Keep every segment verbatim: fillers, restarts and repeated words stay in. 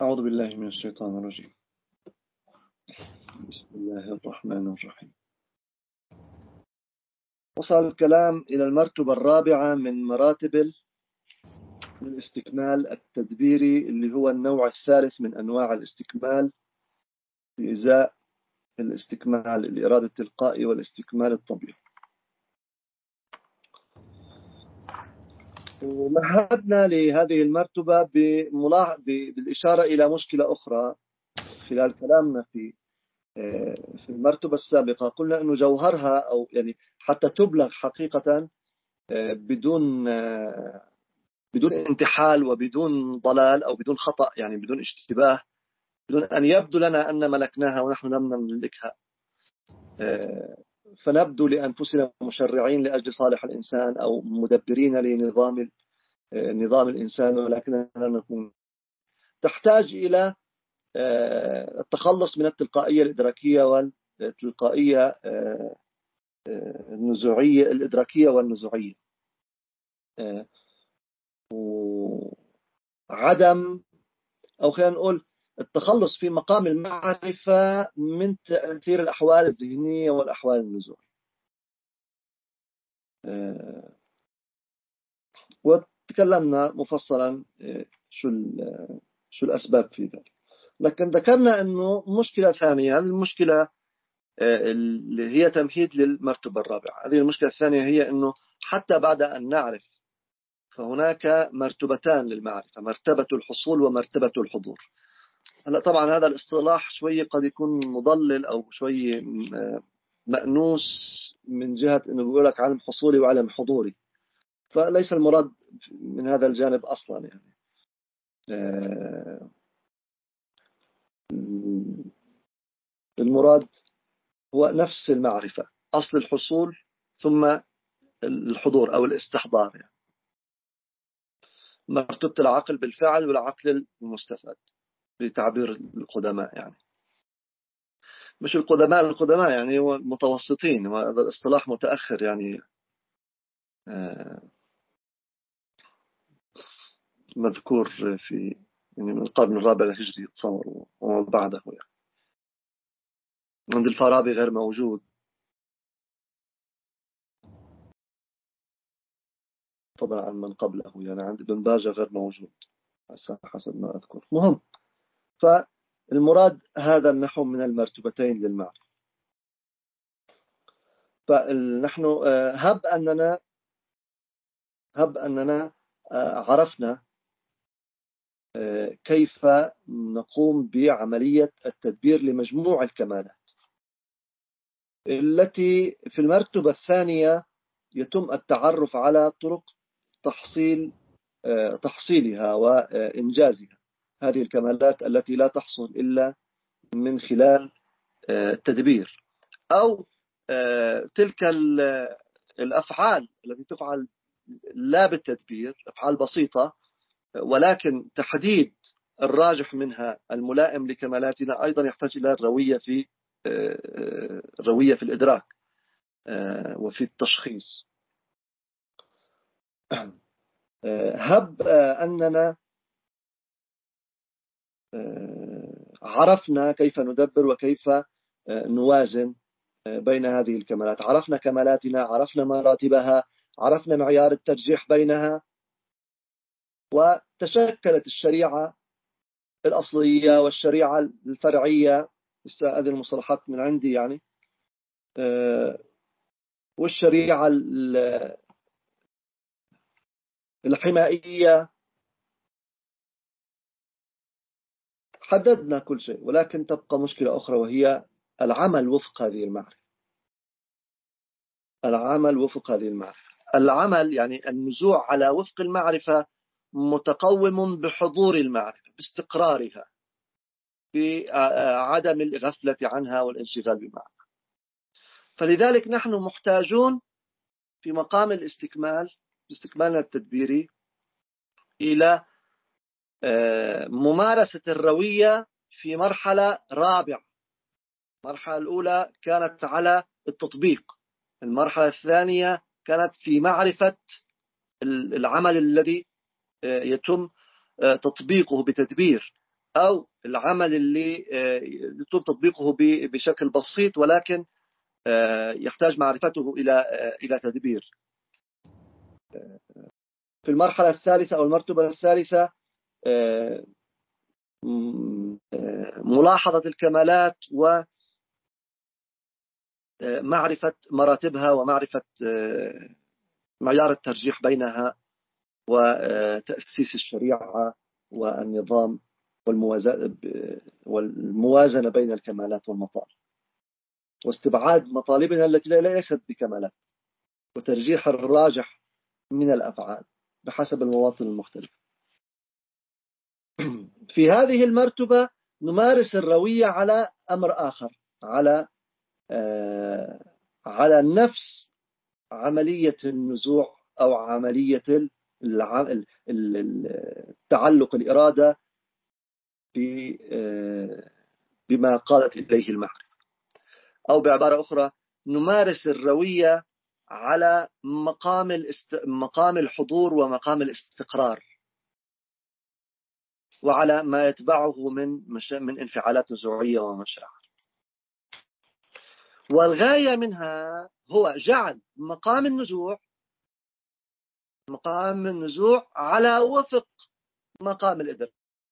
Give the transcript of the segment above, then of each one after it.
أعوذ بالله من الشيطان الرجيم. بسم الله الرحمن الرحيم. وصل الكلام إلى المرتبة الرابعة من مراتب الاستكمال التدبيري، اللي هو النوع الثالث من أنواع الاستكمال في إزاء الاستكمال الإرادة التلقائي والاستكمال الطبيعي. ومهدنا لهذه المرتبة بالإشارة إلى مشكلة أخرى خلال كلامنا في في المرتبة السابقة. قلنا أنه جوهرها أو يعني حتى تبلغ حقيقة بدون بدون انتحال وبدون ضلال أو بدون خطأ، يعني بدون اشتباه، بدون أن يبدو لنا أن ملكناها ونحن لم نملكها، فنبدو لأنفسنا مشرعين لأجل صالح الإنسان أو مدبرين لنظام نظام الإنسان، ولكننا لم نكون. تحتاج إلى التخلص من التلقائية الإدراكية والتلقائية النزوعية الإدراكية والنزوعية، وعدم أو خلينا نقول التخلص في مقام المعرفة من تأثير الأحوال الذهنية والأحوال النزوعية. وتكلمنا مفصلا شو شو الأسباب في ذلك، لكن ذكرنا أنه مشكلة ثانية، هذه المشكلة اللي هي تمهيد للمرتبة الرابعة. هذه المشكلة الثانية هي أنه حتى بعد أن نعرف فهناك مرتبتان للمعرفة، مرتبة الحصول ومرتبة الحضور. هلا طبعا هذا الاصطلاح شوي قد يكون مضلل أو شوي مأنوس من جهة أنه بيقول لك علم حصولي وعلم حضوري، فليس المراد من هذا الجانب أصلا. يعني المراد هو نفس المعرفة، أصل الحصول ثم الحضور أو الاستحضار، يعني مرتبة العقل بالفعل والعقل المستفاد بتعبير القدماء، يعني مش القدماء القدماء يعني هو المتوسطين، وهذا الاصطلاح متأخر، يعني مذكور في يعني من القرن الرابع الهجري تصور وما بعده، يعني عند الفارابي غير موجود، فضلا عن من قبله، يعني عند ابن باجة غير موجود حسب ما أذكر. مهم، فالمراد هذا النحو من المرتبتين للمعرفة. فنحن هب أننا هب أننا عرفنا كيف نقوم بعملية التدبير لمجموع الكمالات التي في المرتبة الثانية يتم التعرف على طرق تحصيل تحصيلها وإنجازها، هذه الكمالات التي لا تحصل إلا من خلال التدبير، أو تلك الأفعال التي تفعل لا بالتدبير، أفعال بسيطة، ولكن تحديد الراجح منها الملائم لكمالاتنا أيضا يحتاج إلى الروية في الروية في الإدراك وفي التشخيص. هب أننا عرفنا كيف ندبر وكيف نوازن بين هذه الكمالات، عرفنا كمالاتنا، عرفنا مراتبها، عرفنا معيار الترجيح بينها، وتشكلت الشريعة الأصلية والشريعة الفرعية، هذه المصطلحات من عندي يعني، والشريعة الحمائية. حددنا كل شيء، ولكن تبقى مشكلة أخرى، وهي العمل وفق هذه المعرفة. العمل وفق هذه المعرفة العمل يعني النزوع على وفق المعرفة متقوم بحضور المعرفة، باستقرارها، بعدم الغفلة عنها والانشغال بمعنى. فلذلك نحن محتاجون في مقام الاستكمال، استكمالنا التدبيري، إلى ممارسة الروية في مرحلة رابعة. المرحلة الأولى كانت على التطبيق، المرحلة الثانية كانت في معرفة العمل الذي يتم تطبيقه بتدبير، أو العمل اللي يتم تطبيقه بشكل بسيط ولكن يحتاج معرفته إلى إلى تدبير. في المرحلة الثالثة أو المرتبة الثالثة ملاحظة الكمالات ومعرفة مراتبها ومعرفة معيار الترجيح بينها وتأسيس الشريعة والنظام والموازنة بين الكمالات والمطالب واستبعاد مطالبنا التي ليست بكمالات وترجيح الراجح من الأفعال بحسب المواطن المختلف. في هذه المرتبة نمارس الروية على أمر آخر، على آه على نفس عملية النزوع أو عملية تعلق الإرادة بما قالت إليه المعرفة، أو بعبارة أخرى نمارس الروية على مقام الاست... مقام الحضور ومقام الاستقرار وعلى ما يتبعه من مش... من انفعالات نزوعية ومشاعر. والغاية منها هو جعل مقام النزوع مقام النزوع على وفق مقام الإدراك.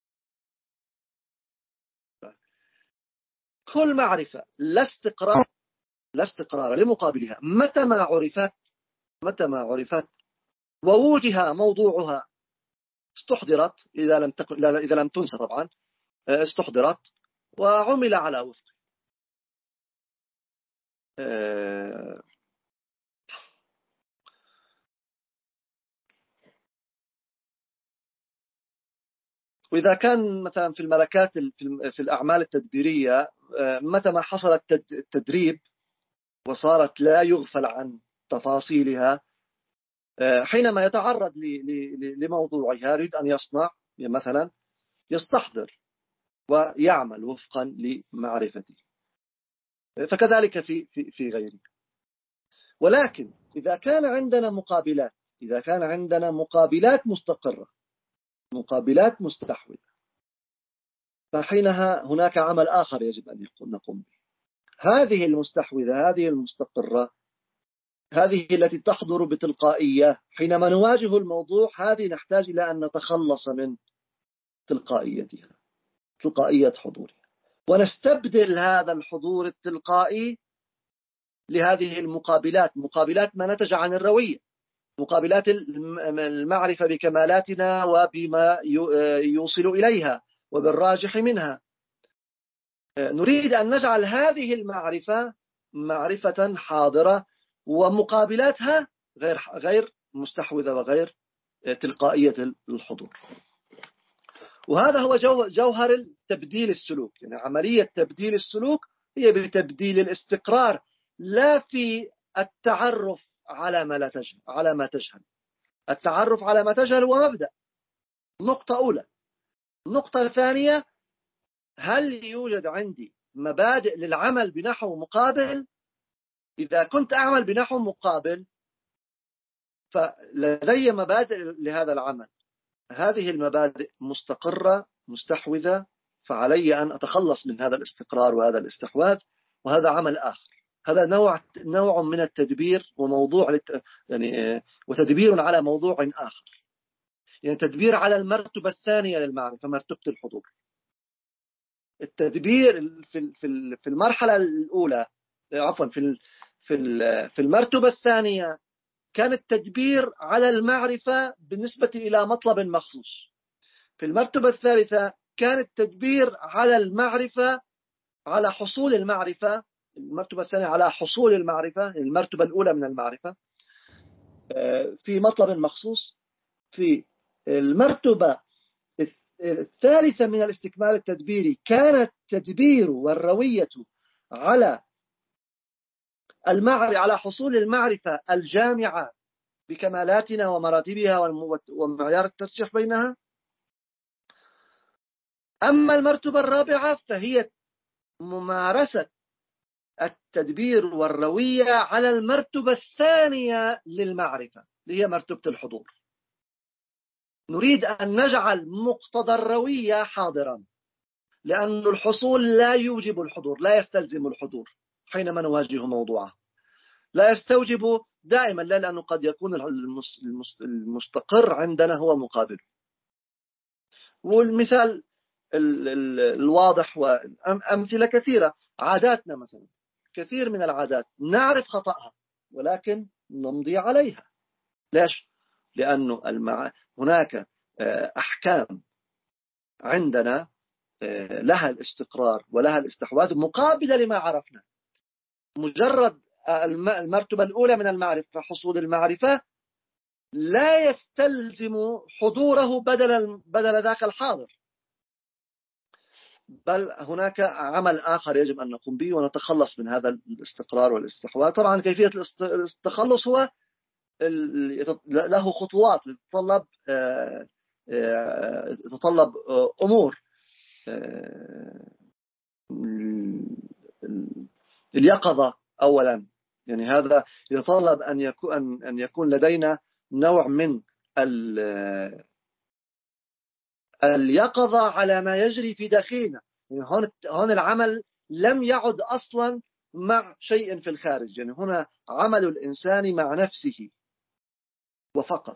كل معرفة لا استقرار لا استقرار لمقابلها متى ما عرفت متى ما عرفت ووجه موضوعها استحضرت، إذا لم تكن إذا لم تنسى طبعا استحضرت وعمل على وفق. وإذا كان مثلا في الملكات في الأعمال التدبيرية متى ما حصل التدريب وصارت لا يغفل عن تفاصيلها، حينما يتعرض لموضوعها يريد أن يصنع مثلا يستحضر ويعمل وفقا لمعرفته. فكذلك في في في غيره. ولكن إذا كان عندنا مقابلات إذا كان عندنا مقابلات مستقرة مقابلات مستحوذة، فحينها هناك عمل آخر يجب أن نقوم به. هذه المستحوذة هذه المستقرة هذه التي تحضر بتلقائية حينما نواجه الموضوع، هذه نحتاج إلى أن نتخلص من تلقائيتها تلقائية حضورها ونستبدل هذا الحضور التلقائي لهذه المقابلات مقابلات ما نتج عن الروية، مقابلات المعرفة بكمالاتنا وبما يوصل إليها وبالراجح منها. نريد أن نجعل هذه المعرفة معرفة حاضرة ومقابلاتها غير غير مستحوذة وغير تلقائية الحضور. وهذا هو جوهر التبديل السلوك. يعني عملية تبديل السلوك هي بتبديل الاستقرار، لا في التعرف على ما لا تجهل على ما تجهل. التعرف على ما تجهل هو مبدأ، نقطة أولى. النقطة الثانية، هل يوجد عندي مبادئ للعمل بنحو مقابل؟ إذا كنت أعمل بنحو مقابل فلدي مبادئ لهذا العمل، هذه المبادئ مستقرة مستحوذة، فعلي أن أتخلص من هذا الاستقرار وهذا الاستحواذ، وهذا عمل آخر. هذا نوع نوع من التدبير وموضوع للت... يعني وتدبير على موضوع آخر، يعني تدبير على المرتبة الثانية للمعرفة، مرتبة الحضور. التدبير في في في المرحلة الأولى عفوا في في في المرتبة الثانية كان التدبير على المعرفة بالنسبة إلى مطلب مخصوص. في المرتبة الثالثة كان التدبير على المعرفة على حصول المعرفة. المرتبة الثانية على حصول المعرفة، المرتبة الأولى من المعرفة في مطلب مخصوص. في المرتبة الثالثة من الاستكمال التدبيري كان التدبير والروية على المعرفة على حصول المعرفة الجامعة بكمالاتنا ومراتبها ومعيار الترجيح بينها. أما المرتبة الرابعة فهي ممارسة التدبير والروية على المرتبة الثانية للمعرفة اللي هي مرتبة الحضور. نريد أن نجعل مقتضى الروية حاضرا، لأن الحصول لا يوجب الحضور، لا يستلزم الحضور حينما نواجه موضوعه، لا يستوجب دائما، لا، لأنه قد يكون المستقر عندنا هو مقابل. والمثال الواضح وأمثلة كثيرة، عاداتنا مثلا، كثير من العادات نعرف خطأها ولكن نمضي عليها. ليش؟ لأنه المع... هناك أحكام عندنا لها الاستقرار ولها الاستحواذ مقابلة لما عرفنا. مجرد المرتبة الأولى من المعرفة، حصول المعرفة، لا يستلزم حضوره بدل بدل ذاك الحاضر، بل هناك عمل آخر يجب أن نقوم به ونتخلص من هذا الاستقرار والاستحواذ. طبعا كيفية التخلص هو له خطوات، يتطلب يتطلب أمور. اليقظة أولا، يعني هذا يتطلب أن يكون أن يكون لدينا نوع من اليقظة على ما يجري في داخلنا. يعني هون هون العمل لم يعد أصلا مع شيء في الخارج، يعني هنا عمل الإنسان مع نفسه وفقط.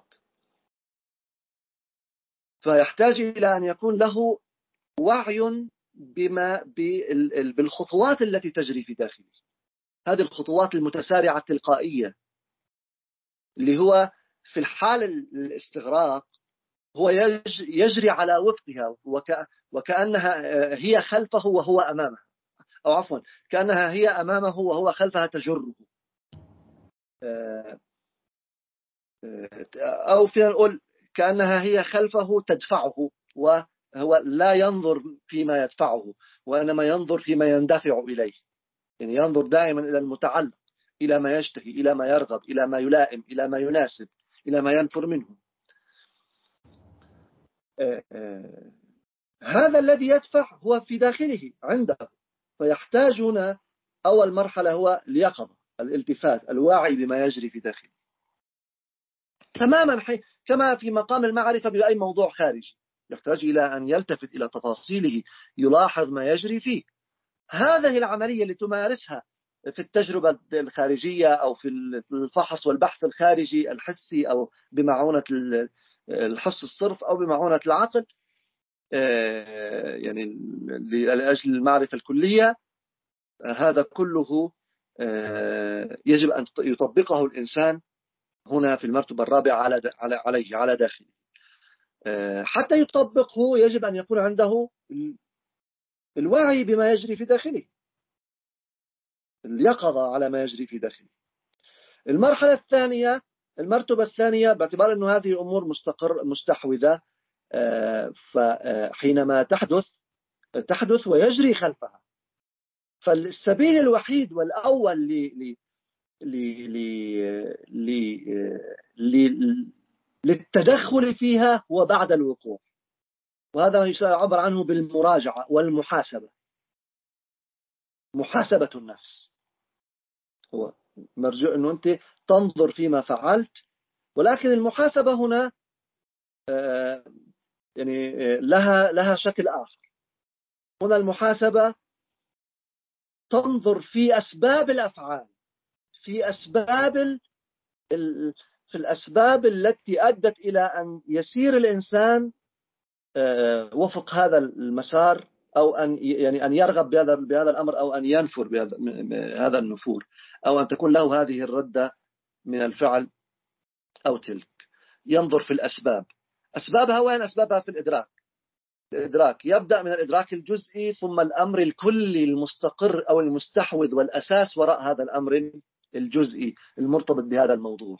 فيحتاج إلى أن يكون له وعي بما بالخطوات التي تجري في داخله، هذه الخطوات المتسارعة التلقائية، اللي هو في الحال الاستغراق هو يجري على وفقها، وكأنها هي خلفه وهو أمامه، أو عفوا كأنها هي أمامه وهو خلفها تجره، أو فينا نقول كأنها هي خلفه تدفعه، وهو لا ينظر فيما يدفعه وإنما ينظر فيما يندفع إليه. يعني ينظر دائما إلى المتعلق، إلى ما يشتهي، إلى ما يرغب، إلى ما يلائم، إلى ما يناسب، إلى ما ينفر منه. هذا الذي يدفع هو في داخله عنده، فيحتاج هنا أول مرحلة هو اليقظة، الالتفات، الوعي بما يجري في داخله تماما، كما في مقام المعرفة بأي موضوع خارجي يحتاج إلى أن يلتفت إلى تفاصيله، يلاحظ ما يجري فيه. هذه العملية اللي تمارسها في التجربة الخارجية أو في الفحص والبحث الخارجي الحسي، أو بمعونة الحس الصرف، أو بمعونة العقل، يعني لأجل المعرفة الكلية، هذا كله يجب أن يطبقه الإنسان هنا في المرتبة الرابعة على عليه على داخله. حتى يطبقه يجب أن يكون عنده الوعي بما يجري في داخله، اليقظة على ما يجري في داخله. المرحلة الثانية، المرتبة الثانية، باعتبار أن هذه أمور مستقر مستحوذة، فحينما تحدث تحدث ويجري خلفها، فالسبيل الوحيد والأول ل للتدخل فيها هو بعد الوقوع، وهذا يعبر عنه بالمراجعة والمحاسبة. محاسبة النفس هو مرجو أنه أنت تنظر فيما فعلت، ولكن المحاسبة هنا يعني لها لها شكل آخر. هنا المحاسبة تنظر في أسباب الأفعال، في أسباب ال... في الأسباب التي أدت إلى أن يسير الإنسان وفق هذا المسار، أو أن يعني أن يرغب بهذا بهذا الأمر، أو أن ينفر بهذا هذا النفور، أو أن تكون له هذه الردة من الفعل أو تلك. ينظر في الأسباب. أسبابها وين؟ أسبابها في الإدراك. الإدراك يبدأ من الإدراك الجزئي، ثم الأمر الكلي المستقر أو المستحوذ والأساس وراء هذا الأمر الجزئي المرتبط بهذا الموضوع.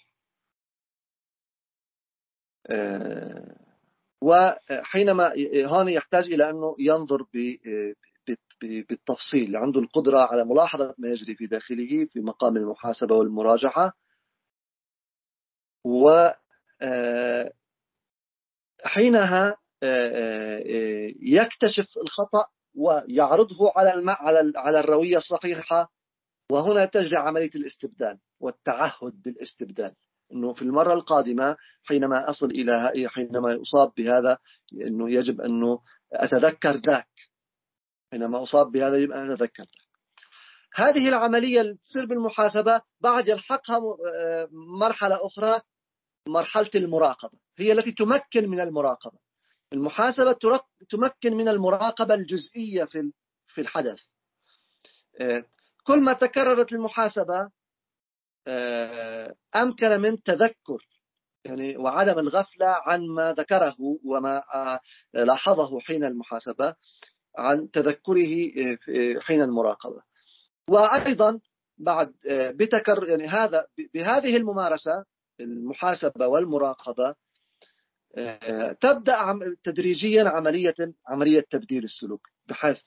وحينما هون يحتاج إلى أنه ينظر بالتفصيل، عنده القدرة على ملاحظة ما يجري في داخله في مقام المحاسبة والمراجعة، وحينها يكتشف الخطأ ويعرضه على على الروية الصحيحة. وهنا تجري عملية الاستبدال والتعهد بالاستبدال، أنه في المرة القادمة حينما أصل إلى حينما أصاب بهذا، أنه يجب أنه أتذكر ذاك، حينما أصاب بهذا يبقى أنا أتذكر. هذه العملية اللي تصير بالمحاسبة بعد يلحقها مرحلة أخرى، مرحلة المراقبة، هي التي تمكن من المراقبة. المحاسبة تمكن من المراقبة الجزئية في في الحدث. كل ما تكررت المحاسبة أمكن من تذكر يعني وعدم الغفلة عن ما ذكره وما لاحظه حين المحاسبة، عن تذكره حين المراقبة. وأيضا بعد بتكر يعني هذا بهذه الممارسة المحاسبة والمراقبة تبدأ تدريجيا عملية عملية تبديل السلوك، بحيث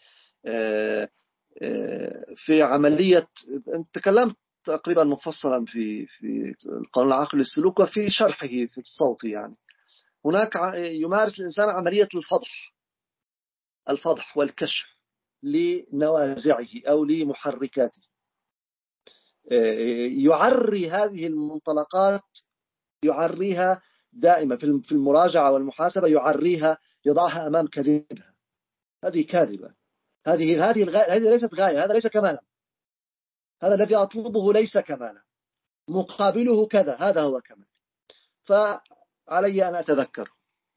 في عملية تكلمت تقريبا مفصلا في في القانون العقلي للسلوك وفي شرحه في الصوت. يعني هناك يمارس الإنسان عملية الفضح الفضح والكشف لنوازعه أو لمحركاته، يعري هذه المنطلقات، يعريها دائما في المراجعة والمحاسبة، يعريها يضعها أمام كذبها. هذه كاذبة، هذه هذه الغاية، هذه ليست غاية، هذا ليس كمالا، هذا الذي أطلبه ليس كمالا، مقابله كذا، هذا هو كمال، فعلي أن أتذكر.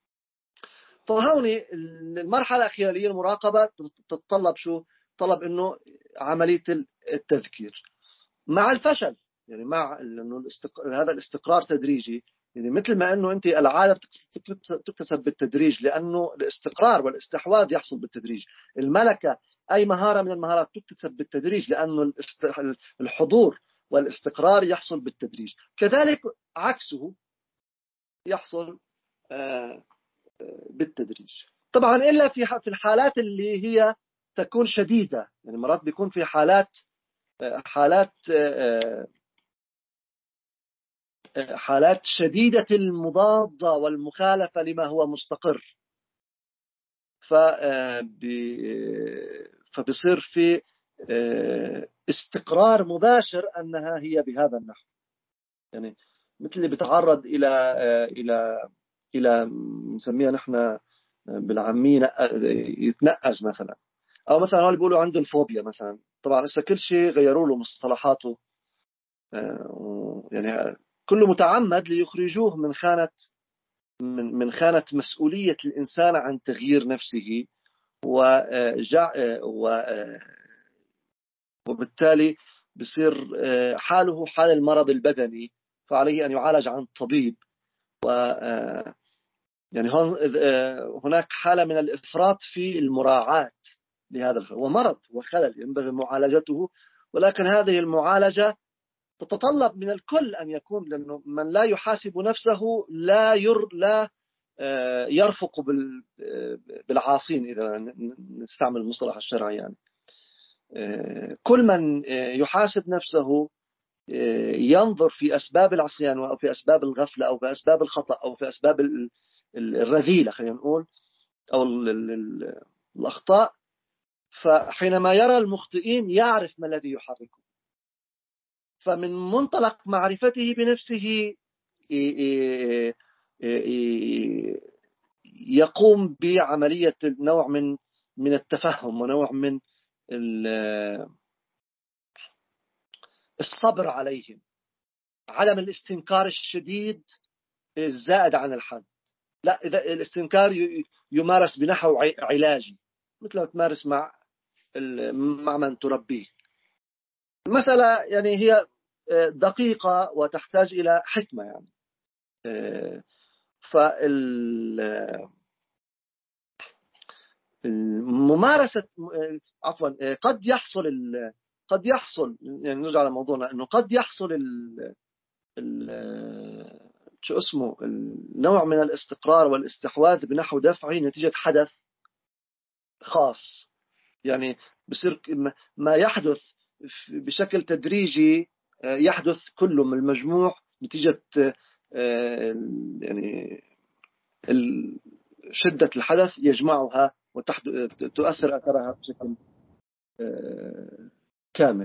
فهوني المرحلة الأخيرة اللي هي المراقبة تتطلب شو؟ تطلب إنه عملية التذكير مع الفشل، يعني مع إنه الاستق... هذا الاستقرار تدريجي. يعني مثل ما إنه أنت العادة تكتسب بالتدريج، لأنه الاستقرار والاستحواذ يحصل بالتدريج. الملكة أي مهارة من المهارات تكتسب بالتدريج، لأنه الحضور والاستقرار يحصل بالتدريج. كذلك عكسه يحصل بالتدريج طبعا، إلا في في الحالات اللي هي تكون شديدة. يعني مرات بيكون في حالات حالات حالات شديدة المضادة والمخالفة لما هو مستقر، فبيصير في استقرار مباشر أنها هي بهذا النحو. يعني مثل اللي بتعرض إلى إلى إلى نسميها نحن بالعامية يتنقز مثلا، أو مثلا هو اللي بيقولوا عنده الفوبيا مثلا. طبعا لسه كل شيء غيروا له مصطلحاته، يعني كله متعمد ليخرجوه من خانة من من خانة مسؤولية الإنسان عن تغيير نفسه، وجع وبالتالي بصير حاله حال المرض البدني، فعليه أن يعالج عن طبيب. و يعني هناك حالة من الإفراط في المراعاة لهذا الخلل، ومرض وخلل ينبغي معالجته، ولكن هذه المعالجة تتطلب من الكل أن يكون، لأنه من لا يحاسب نفسه لا ير لا يرفق بالعاصين، إذا نستعمل المصطلح الشرعي. يعني كل من يحاسب نفسه ينظر في أسباب العصيان أو في أسباب الغفلة أو في أسباب الخطأ أو في أسباب الرذيلة، خلينا نقول، أو الأخطاء. فحينما يرى المخطئين يعرف ما الذي يحركه، فمن منطلق معرفته بنفسه يقوم بعملية نوع من من التفهم ونوع من الصبر عليهم، عدم الاستنكار الشديد الزائد عن الحد. لا، إذا الاستنكار يمارس بنحو علاجي، مثل ما تمارس مع مع من تربيه. المسألة يعني هي دقيقة وتحتاج إلى حكمة. يعني فالممارسة عفوا قد يحصل قد يحصل يعني نرجع على موضوعنا، إنه قد يحصل ال ال شو اسمه النوع من الاستقرار والاستحواذ بنحو دفعي نتيجة حدث خاص. يعني بصير ما يحدث بشكل تدريجي يحدث كله من المجموع نتيجة يعني شدة الحدث يجمعها وتؤثر أثرها بشكل كامل.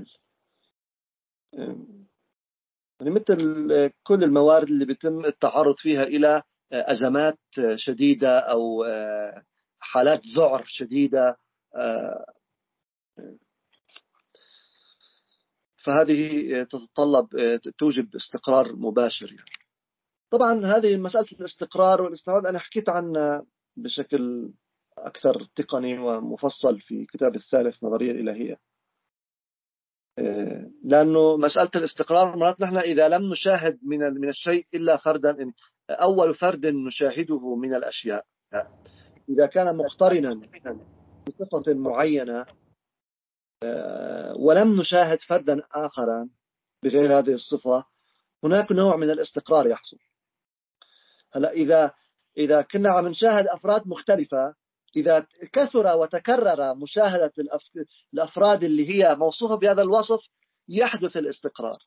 يعني مثل كل الموارد اللي بيتم التعرض فيها إلى أزمات شديدة أو حالات ذعر شديدة فهذه تتطلب توجب استقرار مباشر يعني. طبعا هذه مسألة الاستقرار والاستعراض أنا حكيت عنها بشكل أكثر تقني ومفصل في كتاب الثالث نظرية الإلهية. لأنه مسألة الاستقرار مرات نحن إذا لم نشاهد من من الشيء إلا فردا، أول فرد نشاهده من الأشياء إذا كان مقترنا بصفة معينة ولم نشاهد فردا آخر بغير هذه الصفة، هناك نوع من الاستقرار يحصل. هلا إذا إذا كنا عم نشاهد أفراد مختلفة، إذا كثر وتكرر مشاهدة الأفراد اللي هي موصوفة بهذا الوصف يحدث الاستقرار.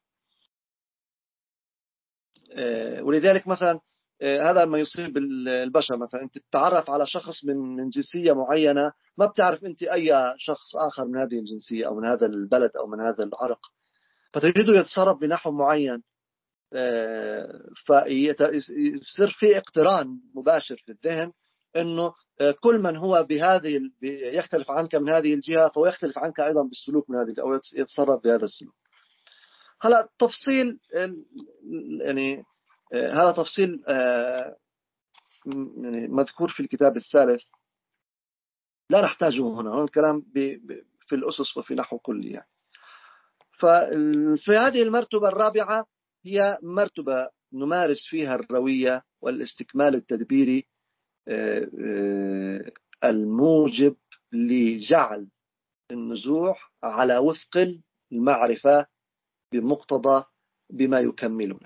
ولذلك مثلا هذا ما يصيب البشر، مثلا أنت تتعرف على شخص من من جنسية معينة، ما بتعرف أنت أي شخص آخر من هذه الجنسية أو من هذا البلد أو من هذا العرق، فتجده يتصرف بنحو معين، فيصير في اقتران مباشر في الذهن أنه كل من هو بهذه يختلف عنك من هذه الجهة فهو يختلف عنك أيضا بالسلوك من هذه أو يتصرف بهذا السلوك. هلا تفصيل يعني هذا تفصيل يعني مذكور في الكتاب الثالث لا نحتاجه هنا، هنا الكلام في الأسس وفي نحو كلي يعني. ففي هذه المرتبة الرابعة هي مرتبة نمارس فيها الروية والاستكمال التدبيري الموجب لجعل النزوح على وفق المعرفة بمقتضى بما يكملنا.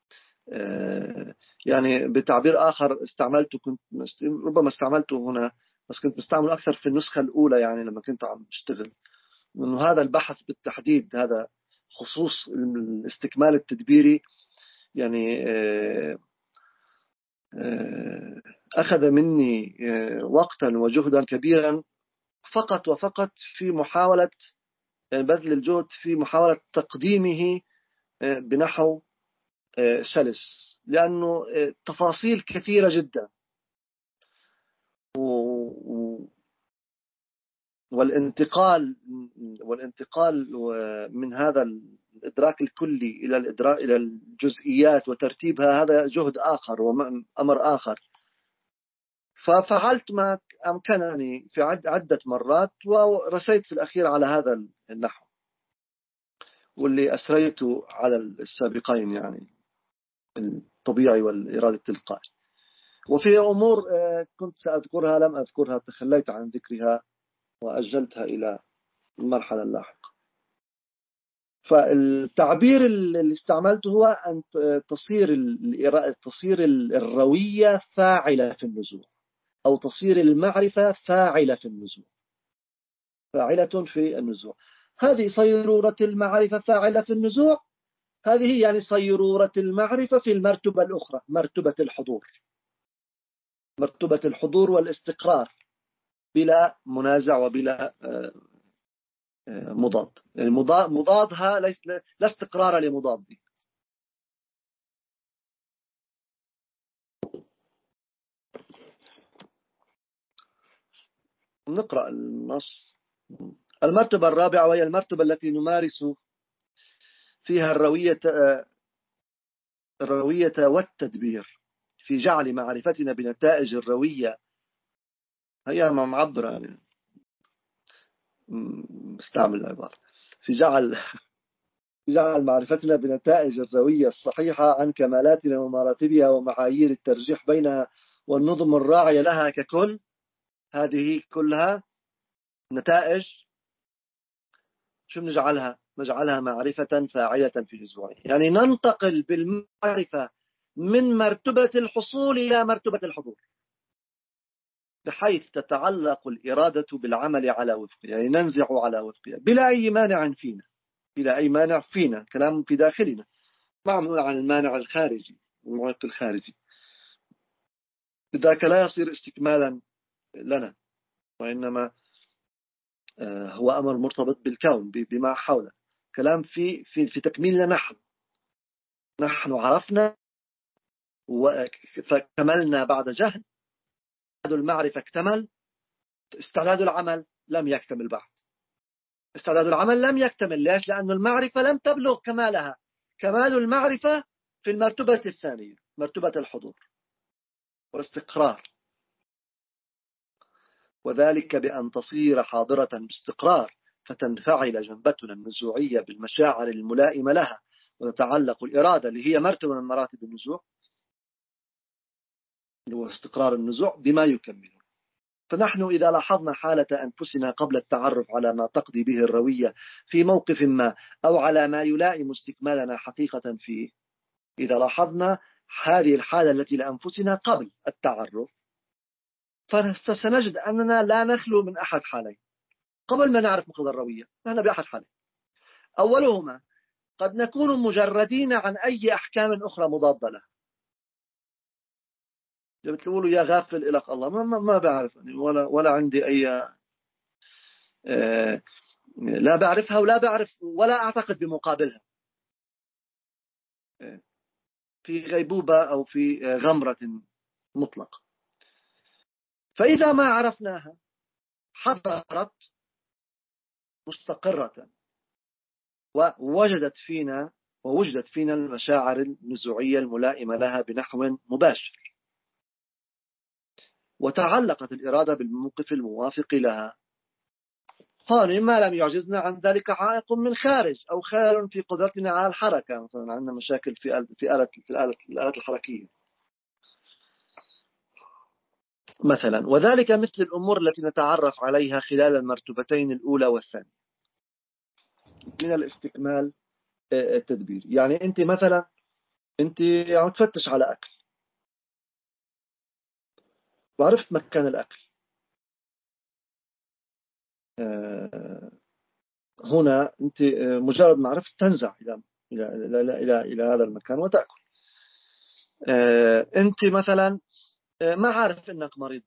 يعني بتعبير آخر استعملته، كنت ربما استعملته هنا بس كنت مستعمل أكثر في النسخة الأولى يعني لما كنت عم اشتغل، إنه هذا البحث بالتحديد هذا خصوص الاستكمال التدبيري يعني أخذ مني وقتا وجهدا كبيرا فقط وفقط في محاولة بذل الجهد في محاولة تقديمه بنحو سلس، لأنه تفاصيل كثيرة جدا والانتقال والانتقال من هذا الإدراك الكلي إلى الإدراك إلى الجزئيات وترتيبها هذا جهد آخر وأمر آخر. ففعلت ما أمكنني في عدة مرات ورسيت في الأخير على هذا النحو واللي أسريته على السابقين يعني الطبيعي والإرادة التلقائي. وفي أمور كنت سأذكرها لم أذكرها، تخليت عن ذكرها وأجلتها إلى المرحلة اللاحقة. فالتعبير اللي استعملته هو أن تصير تصير الروية فاعلة في النزوع، أو تصير المعرفة فاعلة في النزوع، فاعلة في النزوع. هذه صيرورة المعرفة فاعلة في النزوع، هذه يعني صيرورة المعرفة في المرتبة الأخرى، مرتبة الحضور، مرتبة الحضور والاستقرار بلا منازع وبلا مضاد. يعني مضادها ليس لا استقرار لمضاده. نقرأ النص. المرتبة الرابعة وهي المرتبة التي نمارس فيها الروية الروية والتدبير في جعل معرفتنا بنتائج الروية، هي معبرة يعني استعمل العبارة في جعل في جعل معرفتنا بنتائج الروية الصحيحة عن كمالاتنا ومراتبها ومعايير الترجيح بينها والنظم الراعية لها ككل. هذه كلها نتائج شو نجعلها؟ نجعلها معرفة فاعلة في الأسبوع، يعني ننتقل بالمعرفة من مرتبة الحصول إلى مرتبة الحضور، بحيث تتعلق الإرادة بالعمل على وفقها، يعني ننزع على وفقها بلا أي مانع فينا، بلا أي مانع فينا، كلام في داخلنا، ما عم نقول عن المانع الخارجي المعيق الخارجي، ذاك لا يصير استكمالا لنا، وإنما هو أمر مرتبط بالكون بما حوله، كلام في في في تكميلنا نحن نحن عرفنا فكملنا بعد جهل، المعرفة اكتمل، استعداد العمل لم يكتمل بعد. استعداد العمل لم يكتمل. ليش؟ لأن المعرفة لم تبلغ كمالها. كمال المعرفة في المرتبة الثانية، مرتبة الحضور والاستقرار، وذلك بأن تصير حاضرة باستقرار، فتنفعل جنبتنا النزوعية بالمشاعر الملائمة لها، وتتعلق الإرادة اللي هي مرتبة من مراتب النزوع، اللي هو استقرار النزوع، بما يكمله. فنحن إذا لاحظنا حالة أنفسنا قبل التعرف على ما تقضي به الروية في موقف ما، أو على ما يلائم استكمالنا حقيقة فيه، إذا لاحظنا هذه الحالة التي لأنفسنا قبل التعرف، فسنجد أننا لا نخلو من أحد حالين قبل ما نعرف مقتضى الروية. نحن بأحد حالين: أولهما قد نكون مجردين عن أي أحكام أخرى مضادة له. بتقولوا يا غافل إلك الله، ما, ما, ما بعرف ولا, ولا عندي أي آه لا بعرفها ولا بعرف ولا أعتقد بمقابلها، آه في غيبوبة أو في غمرة مطلقة. فإذا ما عرفناها حضرت مستقرة، ووجدت فينا ووجدت فينا المشاعر النزوعية الملائمة لها بنحو مباشر، وتعلقت الإرادة بالموقف الموافق لها. قال ما لم يعجزنا عن ذلك عائق من خارج أو خلل في قدرتنا على الحركة، مثلا عندنا مشاكل في آلة في آلة في الآلة الآلات الحركية مثلا، وذلك مثل الأمور التي نتعرف عليها خلال المرتبتين الأولى والثانية من الاستكمال التدبيري. يعني أنت مثلا أنت عم تفتش على أكل، وعرفت مكان الأكل، هنا أنت مجرد ما عرفت تنزع إلى إلى إلى إلى, إلى هذا المكان وتأكل. أنت مثلا ما عارف أنك مريض،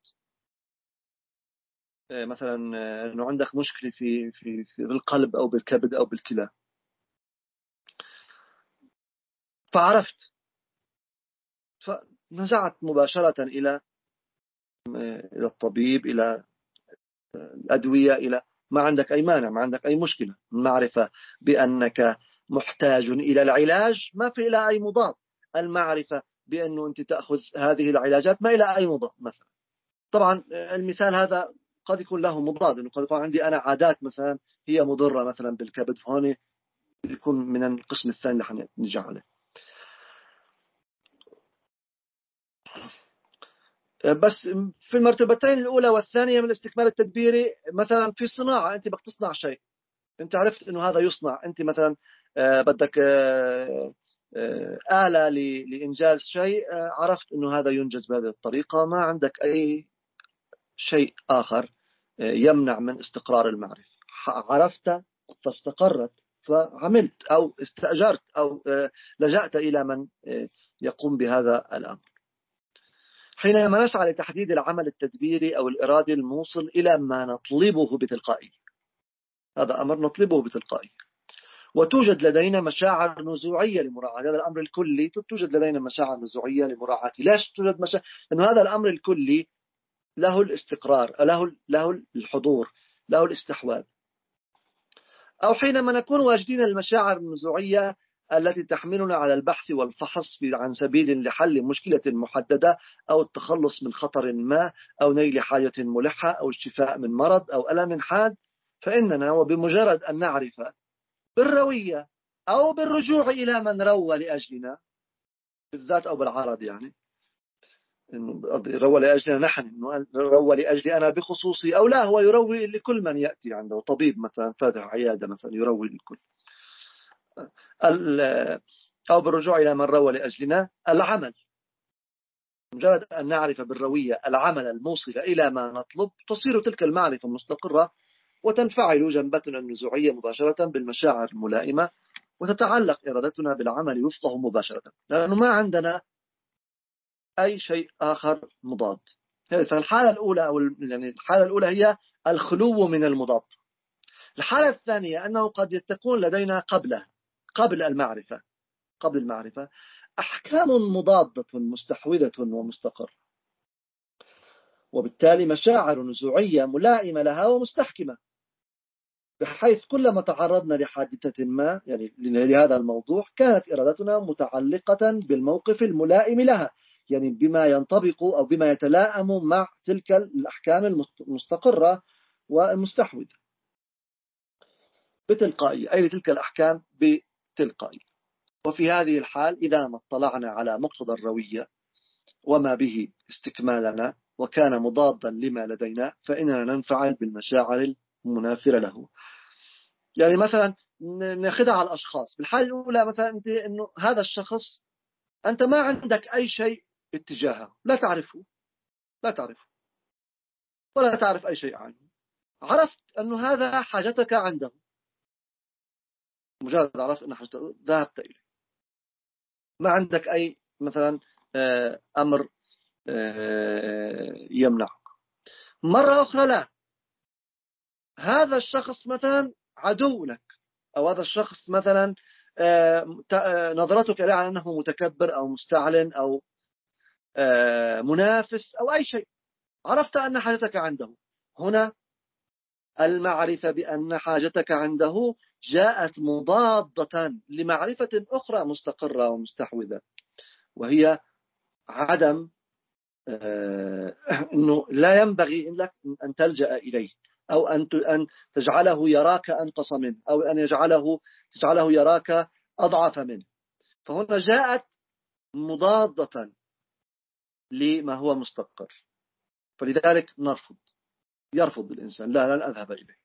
مثلا أنه عندك مشكلة في في في القلب أو بالكبد أو بالكلى، فعرفت، فنزعت مباشرة إلى إلى الطبيب، إلى الأدوية، إلى ما عندك أي مانع، ما عندك أي مشكلة. المعرفة بأنك محتاج إلى العلاج ما في إلى أي مضاد. المعرفة بأنه أنت تأخذ هذه العلاجات ما إلى أي مضاد. مثلا طبعا المثال هذا قد يكون له مضاد، إنه قد يكون عندي أنا عادات مثلا هي مضرة مثلا بالكبد، فهون يكون من القسم الثاني اللي حنرجع عليه. بس في المرتبتين الأولى والثانية من الاستكمال التدبيري، مثلا في الصناعة أنت بدك تصنع شيء، أنت عرفت أنه هذا يصنع، أنت مثلا بدك آلة لإنجاز شيء، عرفت أنه هذا ينجز بهذه الطريقة، ما عندك أي شيء آخر يمنع من استقرار المعرفة. عرفت فاستقرت، فعملت أو استأجرت أو لجأت إلى من يقوم بهذا الأمر. حينما نسعى لتحديد العمل التدبيري أو الإرادي الموصل إلى ما نطلبه بتلقائية، هذا أمر نطلبه بتلقائية، وتوجد لدينا مشاعر نزوعية لمراعاة هذا الأمر الكلي. توجد لدينا مشاعر نزوعية لمراعاة. ليش توجد مشاعر؟ لأنه هذا الأمر الكلي له الاستقرار، له له الحضور، له الاستحواذ. أو حينما نكون واجدين المشاعر النزوعية التي تحملنا على البحث والفحص عن سبيل لحل مشكلة محددة، أو التخلص من خطر ما، أو نيل حاجة ملحة، أو الشفاء من مرض أو ألم حاد، فإننا وبمجرد أن نعرف بالروية أو بالرجوع إلى من روى لأجلنا بالذات أو بالعرض، يعني إنه روى لأجلنا نحن، إنه روى لأجلي أنا بخصوصي، أو لا هو يروي لكل من يأتي عنده، طبيب مثلا فاتح عيادة مثلا يروي للكل، أو بالرجوع إلى من روى لأجلنا. العمل، مجرد أن نعرف بالروية العمل الموصل إلى ما نطلب، تصير تلك المعرفة مستقرة، وتنفعل جنبتنا النزوعية مباشرة بالمشاعر الملائمة، وتتعلق إرادتنا بالعمل وفقه مباشرة، لأنه ما عندنا أي شيء آخر مضاد. فالحالة الأولى أو يعني الحالة الأولى هي الخلو من المضاد. الحالة الثانية أنه قد تكون لدينا قبلها، قبل المعرفة قبل المعرفة أحكام مضادة مستحوذة ومستقرة، وبالتالي مشاعر نزوعية ملائمة لها ومستحكمة. بحيث كلما تعرضنا لحادثة ما يعني لهذا الموضوع كانت إرادتنا متعلقة بالموقف الملائم لها، يعني بما ينطبق أو بما يتلائم مع تلك الأحكام المستقرة والمستحوذة بتلقائية، أي لتلك الأحكام بتلقائية. وفي هذه الحال إذا ما اطلعنا على مقتضى الروية وما به استكمالنا وكان مضادا لما لدينا فإننا ننفعل بالمشاعر المنافرة له. يعني مثلا ناخذها على الأشخاص. بالحالة الأولى مثلا أنت إنه هذا الشخص أنت ما عندك أي شيء اتجاهه، لا تعرفه لا تعرفه ولا تعرف أي شيء عنه، عرفت أنه هذا حاجتك عنده، مجرد عرفت أنه حاجتك ذهبت إليه، ما عندك أي مثلا أمر يمنعك. مرة أخرى لا، هذا الشخص مثلا عدو لك، أو هذا الشخص مثلا نظرتك إليه على أنه متكبر أو مستعلن أو منافس أو أي شيء، عرفت أن حاجتك عنده. هنا المعرفة بأن حاجتك عنده جاءت مضادة لمعرفة أخرى مستقرة ومستحوذة، وهي عدم أنه لا ينبغي لك أن تلجأ إليه، أو أن تجعله يراك أنقص منه، أو أن يجعله تجعله يراك أضعف منه. فهنا جاءت مضادة لما هو مستقر، فلذلك نرفض يرفض الإنسان، لا لن أذهب إليه.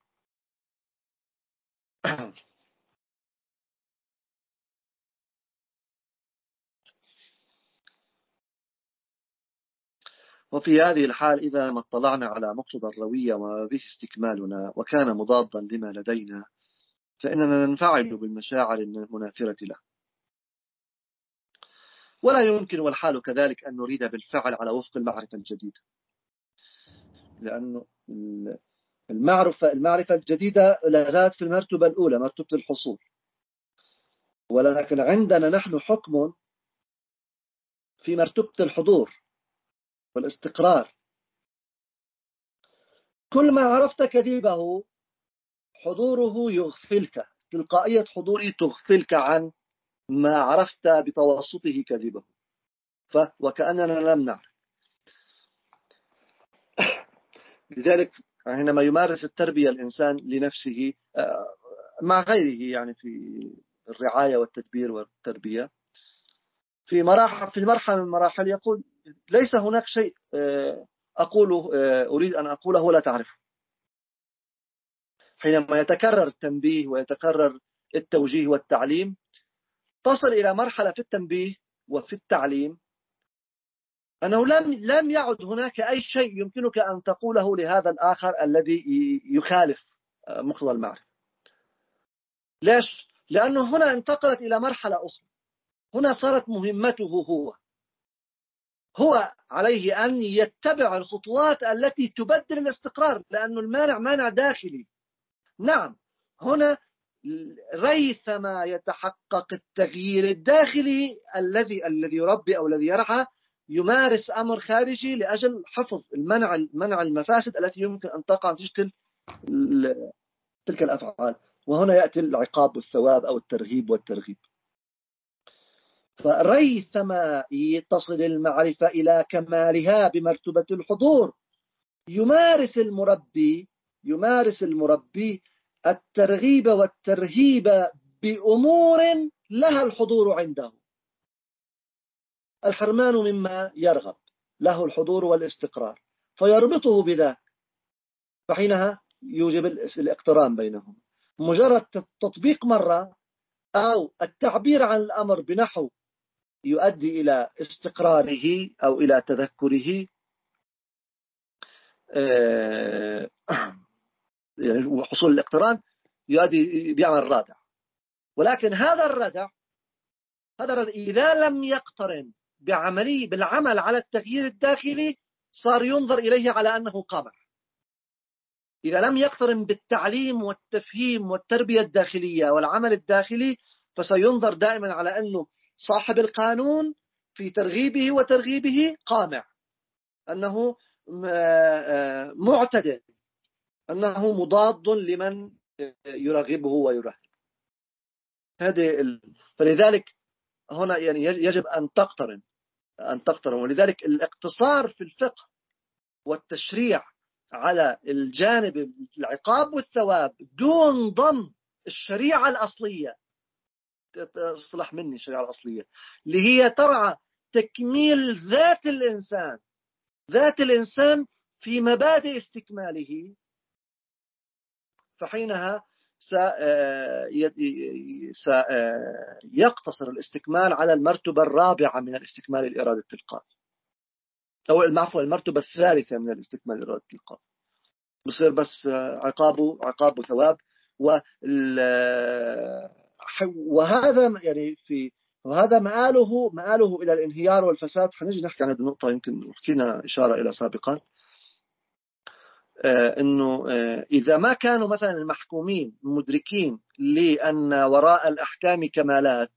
وفي هذه الحال إذا ما اطلعنا على مقتضى الروية وما به استكمالنا وكان مضادا لما لدينا فإننا ننفعل بالمشاعر المنافرة له. ولا يمكن والحال كذلك أن نريد بالفعل على وفق المعرفة الجديدة، لأنه المعرفة المعرفة الجديدة لا زالت في المرتبة الأولى، مرتبة الحصول، ولكن عندنا نحن حكم في مرتبة الحضور والاستقرار. كل ما عرفت كذبه حضوره يغفلك، تلقائية حضوره تغفلك عن ما عرفت بتوسطه كذبه، وكأننا لم نعرف. لذلك حينما يمارس التربية الإنسان لنفسه مع غيره، يعني في الرعاية والتدبير والتربية، في مراحل في مرحلة من المراحل يقول ليس هناك شيء أقوله أريد أن أقوله ولا تعرفه. حينما يتكرر التنبيه ويتكرر التوجيه والتعليم تصل إلى مرحلة في التنبيه وفي التعليم أنه لم لم يعد هناك أي شيء يمكنك أن تقوله لهذا الآخر الذي يخالف مقتضى المعرفة. ليش؟ لأنه هنا انتقلت إلى مرحلة أخرى، هنا صارت مهمته هو هو عليه أن يتبع الخطوات التي تبدل الاستقرار، لأنه المانع مانع داخلي. نعم، هنا ريثما يتحقق التغيير الداخلي الذي الذي يربي أو الذي يرعى يمارس أمر خارجي لأجل حفظ المنع منع المفاسد التي يمكن أن تقع نتيجة تلك الأفعال. وهنا يأتي العقاب والثواب أو الترهيب والترغيب. فريثما تصل المعرفة إلى كمالها بمرتبة الحضور يمارس المربي يمارس المربي الترغيب والترهيب بأمور لها الحضور عنده. الحرمان مما يرغب له الحضور والاستقرار فيربطه بذاك، فحينها يوجب الاقتران بينهم. مجرد تطبيق مرة أو التعبير عن الأمر بنحو يؤدي إلى استقراره أو إلى تذكره يعني وحصول الاقتران يؤدي بيعمل ردع. ولكن هذا الردع هذا الردع إذا لم يقترن بعملي بالعمل على التغيير الداخلي صار ينظر إليه على أنه قمع. إذا لم يقترن بالتعليم والتفهيم والتربية الداخلية والعمل الداخلي فسينظر دائما على أنه صاحب القانون في ترغيبه وترغيبه قامع، أنه معتدل، أنه مضاد لمن يرغبه ويرهب. هذه ال... فلذلك هنا يعني يجب أن تقترن أن تقترن ولذلك الاقتصار في الفقه والتشريع على الجانب العقاب والثواب دون ضم الشريعة الأصلية، اصلح مني الشريعة الأصلية اللي هي ترعى تكميل ذات الإنسان ذات الإنسان في مبادئ استكماله، فحينها سيقتصر الاستكمال على المرتبة الرابعة من الاستكمال الإرادة التلقائي، أو المعفو المرتبة الثالثة من الاستكمال الإرادة التلقائي، بصير بس عقابه عقاب وثواب. وهذا يعني في وهذا مآله مآله إلى الانهيار والفساد. حنجي نحكي عن هذه النقطة، يمكن حكينا إشارة إلى سابقا، أنه إذا ما كانوا مثلا المحكومين مدركين لأن وراء الأحكام كمالات،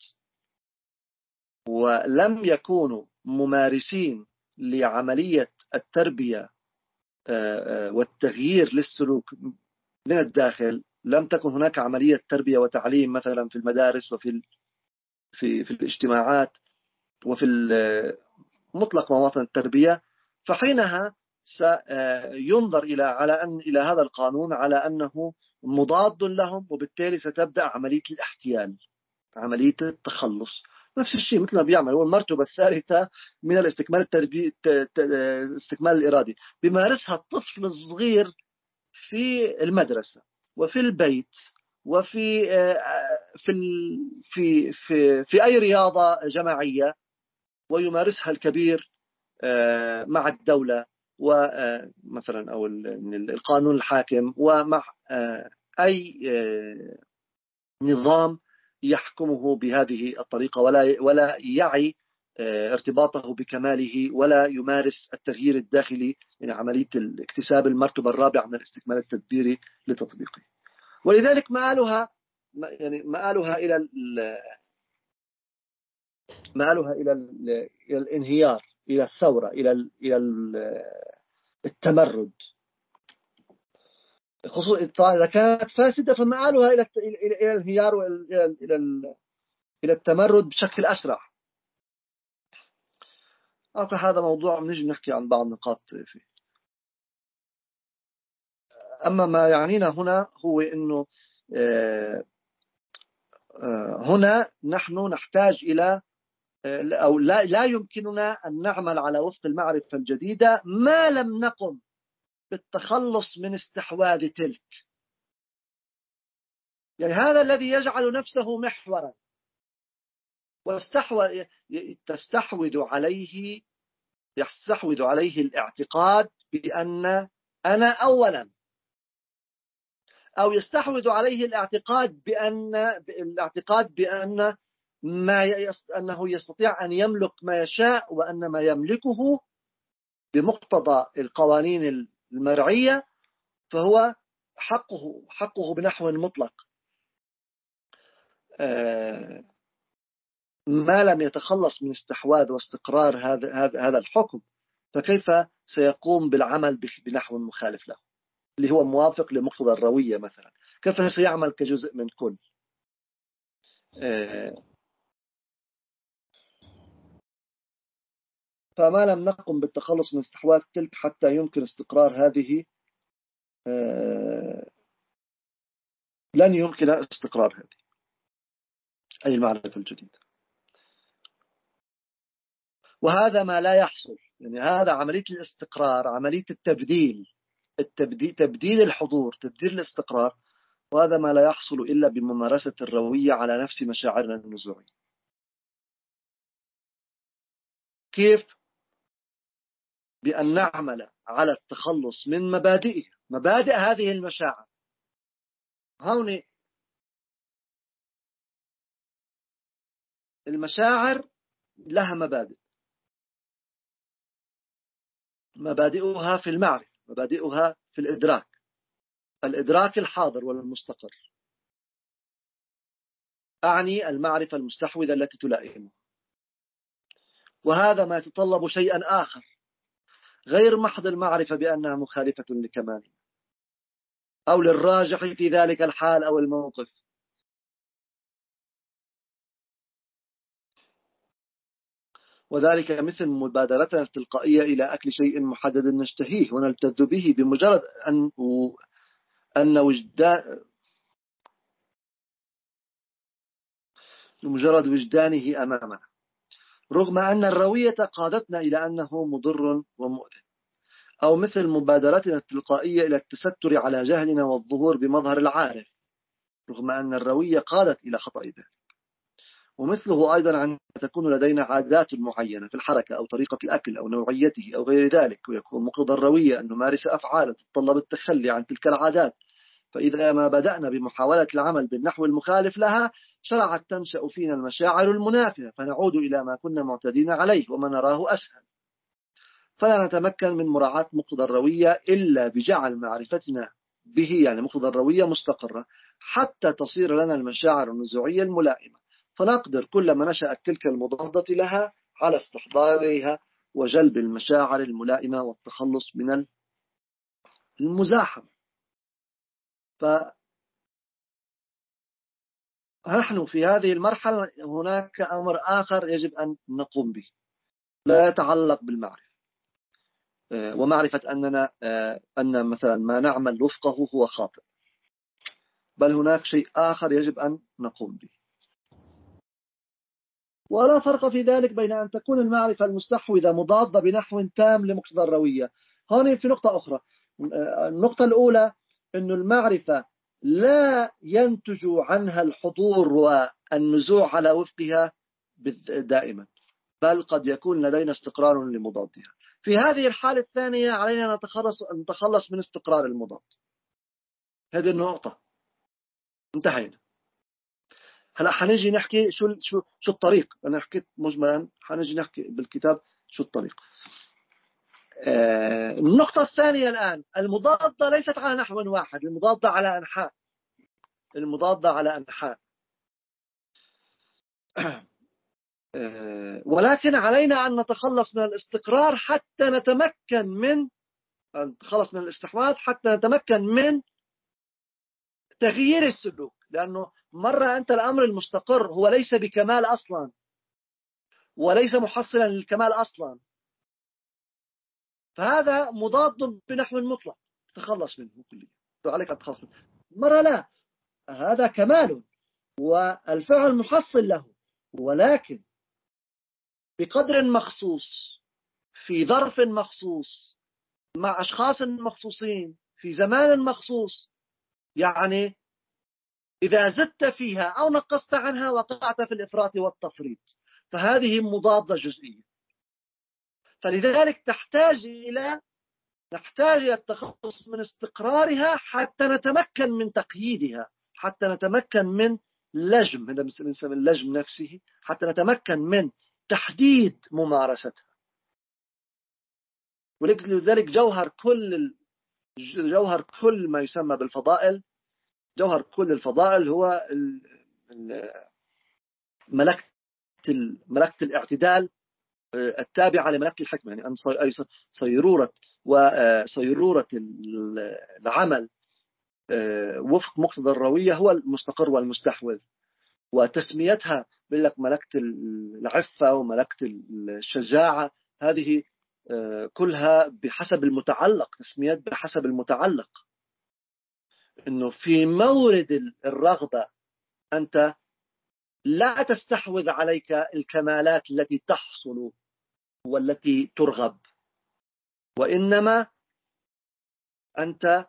ولم يكونوا ممارسين لعملية التربية والتغيير للسلوك من الداخل، لم تكن هناك عملية تربية وتعليم مثلا في المدارس وفي في في الاجتماعات وفي مطلق مواطن التربية، فحينها سينظر إلى على أن إلى هذا القانون على أنه مضاد لهم، وبالتالي ستبدأ عملية الاحتيال، عملية التخلص. نفس الشيء مثل ما بيعمل هو المرتبة الثالثة من الاستكمال التربي... الاستكمال الإرادي، بيمارسها الطفل الصغير في المدرسة وفي البيت وفي في في في في أي رياضة جماعية، ويمارسها الكبير مع الدولة ومثلا أو القانون الحاكم ومع أي نظام يحكمه بهذه الطريقة، ولا ولا يعي ارتباطه بكماله، ولا يمارس التغيير الداخلي، يعني عملية الاكتساب المرتبة الرابعة من الاستكمال التدبيري لتطبيقه. ولذلك مآلها يعني مآلها إلى مآلها إلى إلى الانهيار، إلى الثورة، إلى إلى التمرد. خصوصا إذا كانت فاسدة فمآلها إلى إلى الانهيار وإلى إلى إلى التمرد بشكل أسرع. أوكي، هذا موضوع بنجي نحكي عن بعض نقاط فيه. أما ما يعنينا هنا هو إنه هنا نحن نحتاج إلى أو لا لا يمكننا أن نعمل على وفق المعرفة الجديدة ما لم نقم بالتخلص من استحواذ تلك. يعني هذا الذي يجعل نفسه محورا واستحوذ تستحوذ عليه يستحوذ عليه الاعتقاد بأن أنا أولا، أو يستحوذ عليه الاعتقاد بأن الاعتقاد بأن ما يست... أنه يستطيع أن يملك ما يشاء، وأن ما يملكه بمقتضى القوانين المرعية فهو حقه حقه بنحو مطلق، آه ما لم يتخلص من استحواذ واستقرار هذا هذا هذا الحكم، فكيف سيقوم بالعمل بنحو مخالف له اللي هو موافق لمقتضى الروية مثلا؟ كيف سيعمل كجزء من كل؟ آه فما لم نقم بالتخلص من استحواذ تلك حتى يمكن استقرار هذه، آه لن يمكن استقرار هذه أي المعرفة الجديدة. وهذا ما لا يحصل، يعني هذا عملية الاستقرار، عملية التبديل التبديل تبديل الحضور، تبديل الاستقرار، وهذا ما لا يحصل إلا بممارسة الروية على نفس مشاعرنا النزوعية. كيف؟ بأن نعمل على التخلص من مبادئه، مبادئ هذه المشاعر. هون المشاعر لها مبادئ، مبادئها في المعرفة، مبادئها في الإدراك، الإدراك الحاضر والمستقر، أعني المعرفة المستحوذة التي تلائمه. وهذا ما يتطلب شيئا آخر غير محض المعرفة بأنها مخالفة لكمالها، أو للراجح في ذلك الحال أو الموقف. وذلك مثل مبادرتنا التلقائية إلى أكل شيء محدد نشتهيه ونلتذ به بمجرد أن أن وجدان بمجرد وجدانه أمامنا، رغم أن الروية قادتنا إلى أنه مضر ومؤذي. أو مثل مبادرتنا التلقائية إلى التستر على جهلنا والظهور بمظهر العارف، رغم أن الروية قادت إلى خطأ ذلك. ومثله أيضا عندما تكون لدينا عادات معينة في الحركة أو طريقة الأكل أو نوعيته أو غير ذلك، ويكون مقتضى الروية أن نمارس أفعالا تتطلب التخلي عن تلك العادات، فإذا ما بدأنا بمحاولة العمل بالنحو المخالف لها شرعت تنشأ فينا المشاعر المنافرة، فنعود إلى ما كنا معتادين عليه وما نراه أسهل. فلا نتمكن من مراعاة مقتضى الروية إلا بجعل معرفتنا به، يعني مقتضى الروية، مستقرة حتى تصير لنا المشاعر النزوعية الملائمة، فنقدر كلما نشأت تلك المضادة لها على استحضارها وجلب المشاعر الملائمة والتخلص من المزاحمة. فنحن في هذه المرحلة هناك أمر آخر يجب أن نقوم به لا يتعلق بالمعرفة ومعرفة أننا أن مثلا ما نعمل وفقه هو خاطئ، بل هناك شيء آخر يجب أن نقوم به. ولا فرق في ذلك بين أن تكون المعرفة المستحوذة مضادة بنحو تام لمقتضى الروية. هنا في نقطة أخرى. النقطة الأولى أن المعرفة لا ينتج عنها الحضور والنزوع على وفقها دائما، بل قد يكون لدينا استقرار لمضادها. في هذه الحالة الثانية علينا أن نتخلص من استقرار المضاد. هذه النقطة انتهينا. هلا حنيجي نحكي شو شو شو الطريق. أنا حكيت مجملا، حنيجي نحكي بالكتاب شو الطريق. آه النقطة الثانية الآن، المضادة ليست على نحو واحد، المضادة على أنحاء. المضادة على أنحاء. آه ولكن علينا أن نتخلص من الاستقرار حتى نتمكن من أن نتخلص من الاستحواذ حتى نتمكن من تغيير السلوك. لأنه مرة أنت الأمر المستقر هو ليس بكمال أصلا، وليس محصلا للكمال أصلا، فهذا مضاد بنحو مطلق تتخلص منه كليا، عليك أن تتخلص منه. مرة لا، هذا كمال والفعل محصل له، ولكن بقدر مخصوص في ظرف مخصوص مع أشخاص مخصوصين في زمان مخصوص. يعني إذا زدت فيها أو نقصت عنها وقعت في الإفراط والتفريط، فهذه مضادة جزئية. فلذلك تحتاج إلى نحتاج إلى التخلص من استقرارها حتى نتمكن من تقييدها، حتى نتمكن من لجم، هذا بنسميه اللجم نفسه، حتى نتمكن من تحديد ممارستها. ولذلك جوهر كل جوهر كل ما يسمى بالفضائل، جوهر كل الفضائل هو ملكة ملكة الاعتدال التابعة لملكة الحكمة، يعني أن صيرورة وصيرورة العمل وفق مقتضى الروية هو المستقر والمستحوذ. وتسميتها بلك ملكة العفة وملكة الشجاعة، هذه كلها بحسب المتعلق، تسميات بحسب المتعلق. إنه في مورد الرغبة أنت لا تستحوذ عليك الكمالات التي تحصل والتي ترغب، وإنما أنت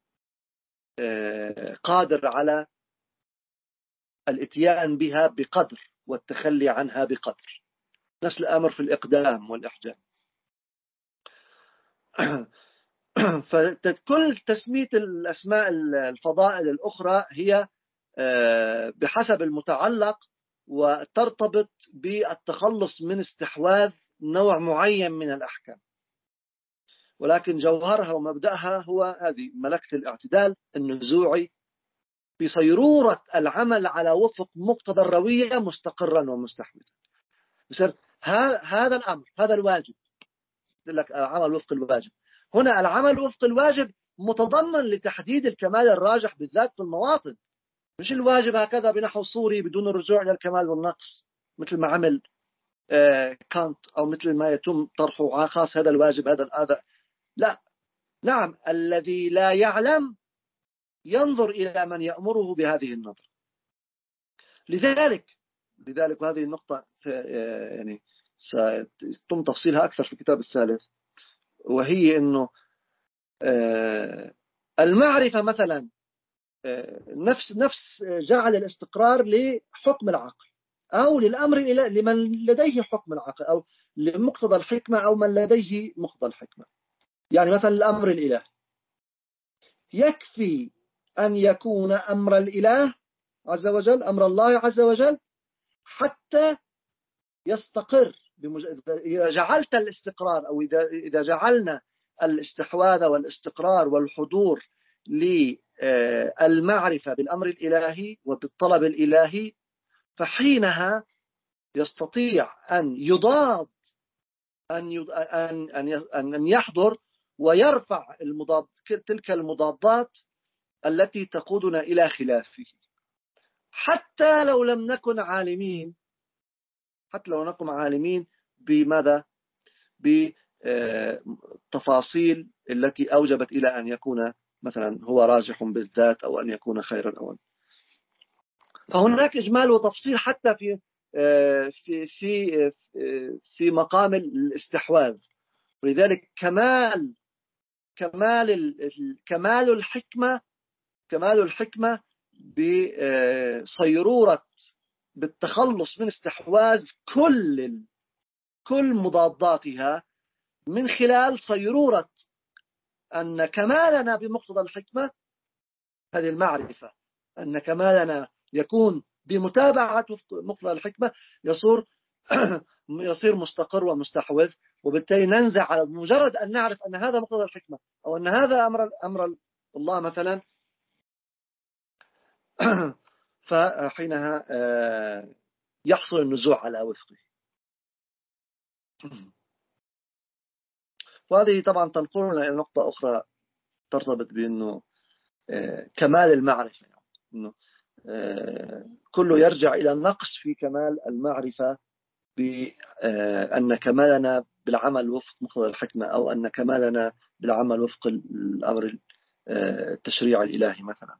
قادر على الاتيان بها بقدر والتخلي عنها بقدر. نفس الأمر في الإقدام والإحجام. فكل تسمية الأسماء الفضائل الأخرى هي بحسب المتعلق وترتبط بالتخلص من استحواذ نوع معين من الأحكام، ولكن جوهرها ومبدأها هو هذه ملكة الاعتدال النزوعي في صيرورة العمل على وفق مقتضى الروية مستقرا ومستحوذا. هذا الأمر، هذا الواجب، لك العمل وفق الواجب. هنا العمل وفق الواجب متضمن لتحديد الكمال الراجح بالذات في المواطن، مش الواجب هكذا بنحو صوري بدون الرجوع إلى الكمال والنقص مثل ما عمل كانت، أو مثل ما يتم طرحه خاص هذا الواجب هذا هذا. لا، نعم، الذي لا يعلم ينظر إلى من يأمره بهذه النظرة. لذلك لذلك وهذه النقطة يعني سيتم تفصيلها أكثر في الكتاب الثالث، وهي أنه المعرفة مثلا نفس نفس جعل الاستقرار لحكم العقل أو للأمر لمن لديه حكم العقل أو لمقتضى الحكمة أو من لديه مقتضى الحكمة. يعني مثلا الأمر الإله يكفي أن يكون أمر الإله عز وجل، أمر الله عز وجل، حتى يستقر. إذا جعلت الاستقرار أو إذا إذا جعلنا الاستحواذ والاستقرار والحضور للمعرفة بالأمر الإلهي وبالطلب الإلهي، فحينها يستطيع أن يضاد أن أن أن يحضر ويرفع المضاد تلك المضادات التي تقودنا إلى خلافه، حتى لو لم نكن عالمين حتى لو نكن عالمين بماذا؟ بتفاصيل التي أوجبت إلى أن يكون مثلا هو راجح بالذات أو أن يكون خيرا أو. فهناك إجمال وتفصيل حتى في في في في مقام الاستحواذ. ولذلك كمال كمال كمال الحكمة كمال الحكمة بصيرورة بالتخلص من استحواذ كل كل مضاداتها من خلال صيرورة أن كمالنا بمقتضى الحكمة، هذه المعرفة أن كمالنا يكون بمتابعة مقتضى الحكمة، يصير يصير مستقر ومستحوذ، وبالتالي ننزع على مجرد أن نعرف أن هذا مقتضى الحكمة أو أن هذا أمر أمر الله مثلا، فحينها يحصل النزوع على وفقه. وهذه طبعا تنقلنا إلى نقطة أخرى ترتبط بأنه كمال المعرفة، يعني إنه كله يرجع إلى النقص في كمال المعرفة، بأن كمالنا بالعمل وفق مقتضى الحكمة أو أن كمالنا بالعمل وفق الأمر التشريع الإلهي مثلا،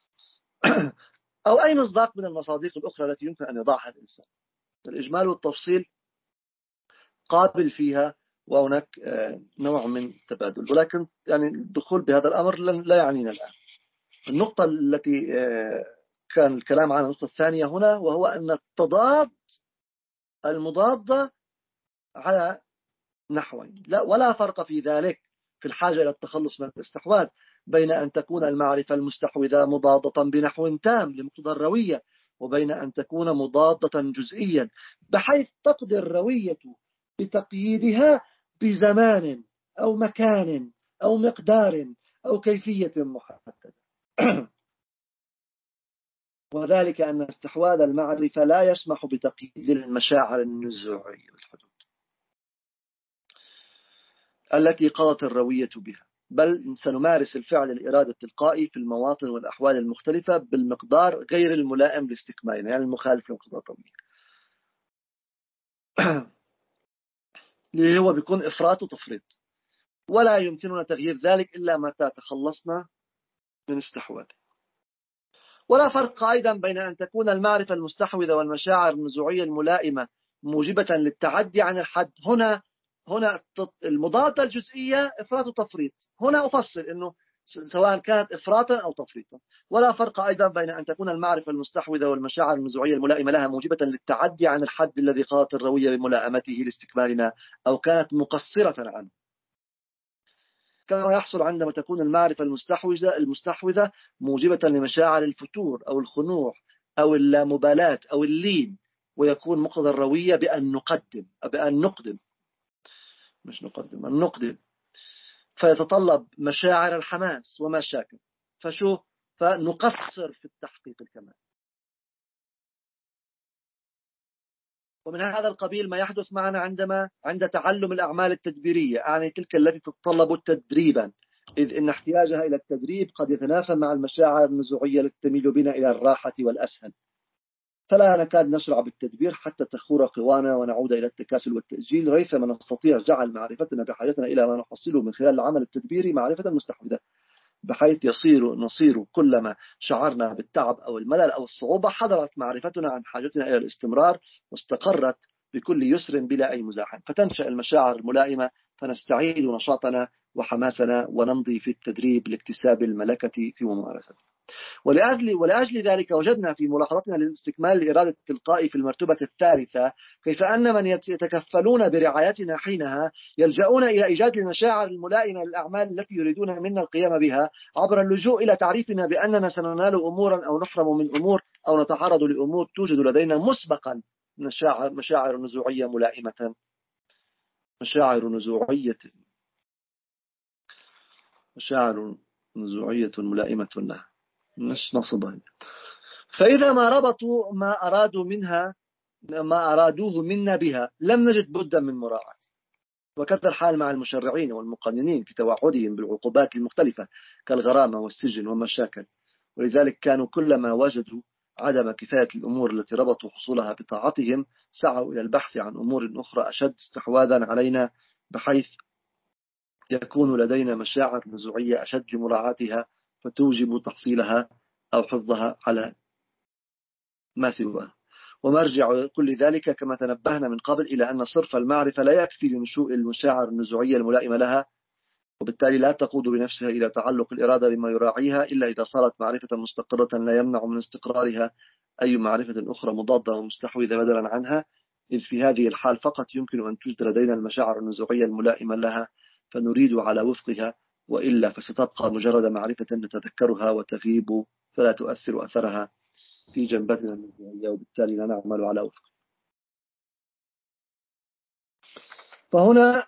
أو أي مصداق من المصادق الأخرى التي يمكن أن يضعها الإنسان. الإجمال والتفصيل قابل فيها، وهناك نوع من تبادل، ولكن يعني الدخول بهذا الأمر لا يعنينا الآن. النقطة التي كان الكلام عنها النقطة الثانية هنا، وهو أن التضاد المضادة على نحوين، لا ولا فرق في ذلك في الحاجة إلى التخلص من الاستحواذ بين أن تكون المعرفة المستحوذة مضادة بنحو تام لمقتضى الروية، وبين أن تكون مضادة جزئيا بحيث تقضي الروية بتقييدها بزمان أو مكان أو مقدار أو كيفية محددة. وذلك أن استحواذ المعرفة لا يسمح بتقييد المشاعر النزوعية والحدود التي قضت الروية بها، بل سنمارس الفعل الإرادة التلقائي في المواطن والأحوال المختلفة بالمقدار غير الملائم لاستكمالنا، يعني المخالف لمقتضى الروية، اللي هو بيكون إفراط وتفريط، ولا يمكننا تغيير ذلك إلا متى تخلصنا من استحواذه. ولا فرق أيضا بين أن تكون المعرفة المستحوذة والمشاعر النزوعية الملائمة موجبة للتعدي عن الحد. هنا هنا المضادة الجزئية إفراط وتفريط، هنا أفصل أنه سواء كانت إفراطا أو تفريطا. ولا فرق أيضا بين أن تكون المعرفة المستحوذة والمشاعر النزوعية الملائمة لها موجبة للتعدي عن الحد الذي قضت الروية بملائمته لاستكمالنا، أو كانت مقصرة عنه، كما يحصل عندما تكون المعرفة المستحوذة المستحوذة موجبة لمشاعر الفتور أو الخنوع أو اللامبالاة أو اللين، ويكون مقتضى الروية بأن نقدم بأن نقدم مش نقدم أن نقدم، فيتطلب مشاعر الحماس وما شاكل، فشو فنقصر في التحقيق الكمال. ومن هذا القبيل ما يحدث معنا عندما عند تعلم الأعمال التدبيرية، يعني تلك التي تتطلب تدريبا إذ إن احتياجها إلى التدريب قد يتنافى مع المشاعر النزوعية التي تميل بنا إلى الراحة والأسهل، فلا نكاد نشرع بالتدبير حتى تخور قوانا ونعود إلى التكاسل والتأجيل، ريثما نستطيع جعل معرفتنا بحاجتنا إلى ما نحصله من خلال العمل التدبيري معرفة مستحوذة، بحيث يصير نصير كلما شعرنا بالتعب أو الملل أو الصعوبة حضرت معرفتنا عن حاجتنا إلى الاستمرار واستقرت بكل يسر بلا أي مزاحم، فتنشأ المشاعر الملائمة فنستعيد نشاطنا وحماسنا ونمضي في التدريب لاكتساب الملكة في ممارسته. ولأجل, ولأجل ذلك وجدنا في ملاحظتنا لاستكمال الإرادة التلقائي في المرتبة الثالثة كيف أن من يتكفلون برعايتنا حينها يلجؤون إلى إيجاد المشاعر الملائمة للأعمال التي يريدون منا القيام بها عبر اللجوء إلى تعريفنا بأننا سننال أمورا أو نحرم من أمور أو نتعرض لأمور توجد لدينا مسبقا مشاعر نزوعية ملائمة مشاعر نزوعية مشاعر نزوعية ملائمة لها مش نصبها. فإذا ما ربطوا ما أرادوا منها ما أرادوه منا بها لم نجد بدا من مراعاة، وكذا الحال مع المشرعين والمقننين في توعدهم بالعقوبات المختلفة كالغرامة والسجن ومشاكل، ولذلك كانوا كلما وجدوا عدم كفاية الأمور التي ربطوا حصولها بطاعتهم سعوا إلى البحث عن أمور أخرى أشد استحواذا علينا، بحيث يكون لدينا مشاعر نزوعية أشد لمراعاتها فتوجب تحصيلها أو حفظها على ما سواه. ومرجع كل ذلك كما تنبهنا من قبل إلى أن صرف المعرفة لا يكفي لنشوء المشاعر النزوعية الملائمة لها، وبالتالي لا تقود بنفسها إلى تعلق الإرادة بما يراعيها إلا إذا صارت معرفة مستقرة لا يمنع من استقرارها أي معرفة أخرى مضادة ومستحوذة بدلا عنها، إذ في هذه الحال فقط يمكن أن توجد لدينا المشاعر النزوعية الملائمة لها فنريد على وفقها، وإلا فستبقى مجرد معرفة نتذكرها وتغيب فلا تؤثر أثرها في جنبتنا النزوعية، وبالتالي لا نعمل على وفق. فهنا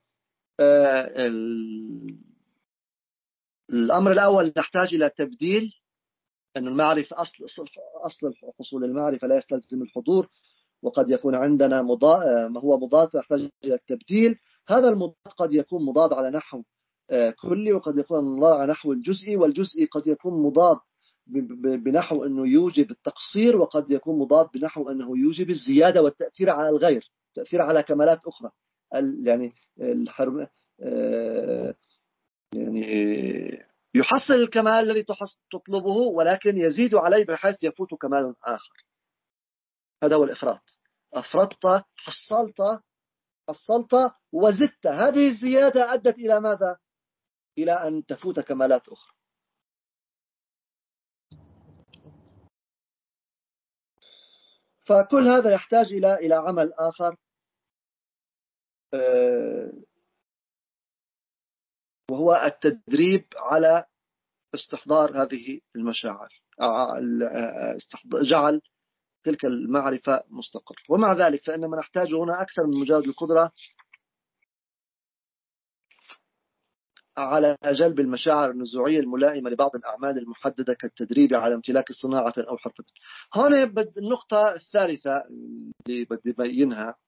الأمر الأول نحتاج إلى تبديل أن المعرفة أصل أصل حصول المعرفة لا يستلزم الحضور، وقد يكون عندنا مضاد ما هو مضاد يحتاج إلى التبديل. هذا المضاد قد يكون مضاد على نحو كلي، وقد يكون مضاد على نحو الجزئي، والجزئي قد يكون مضاد بنحو أنه يوجب التقصير، وقد يكون مضاد بنحو أنه يوجب الزيادة والتأثير على الغير، تأثير على كمالات أخرى، يعني الحرم يعني يحصل الكمال الذي تطلبه ولكن يزيد عليه بحيث يفوت كمال آخر. هذا هو الإفراط، أفرطت حصلت حصلت وزدت، هذه الزيادة أدت إلى ماذا؟ إلى أن تفوت كمالات أخرى. فكل هذا يحتاج إلى إلى عمل آخر، وهو التدريب على استحضار هذه المشاعر، جعل تلك المعرفة مستقر. ومع ذلك فإنما نحتاج هنا أكثر من مجرد القدرة على جلب المشاعر النزوعية الملائمة لبعض الأعمال المحددة كالتدريب على امتلاك صناعة أو حرفة. هنا النقطة الثالثة اللي بدي بينها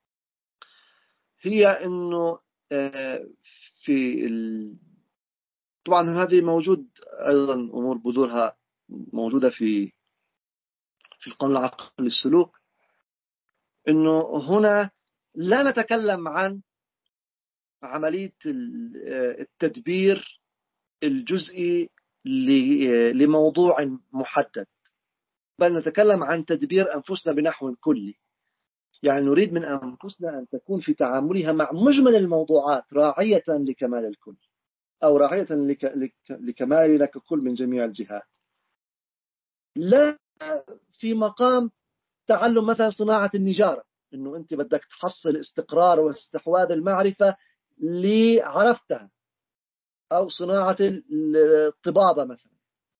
هي أنه في ال... طبعا هذه موجود أيضا أمور بذورها موجودة في في القانون العقلي السلوك، أنه هنا لا نتكلم عن عملية التدبير الجزئي لموضوع محدد، بل نتكلم عن تدبير أنفسنا بنحو كلي، يعني نريد من أنفسنا أن تكون في تعاملها مع مجمل الموضوعات راعية لكمال الكل، أو راعية لكمالنا ككل من جميع الجهات، لا في مقام تعلم مثلا صناعة النجارة، إنه أنت بدك تحصل استقرار واستحواذ المعرفة اللي عرفتها، أو صناعة الطبابة مثلا.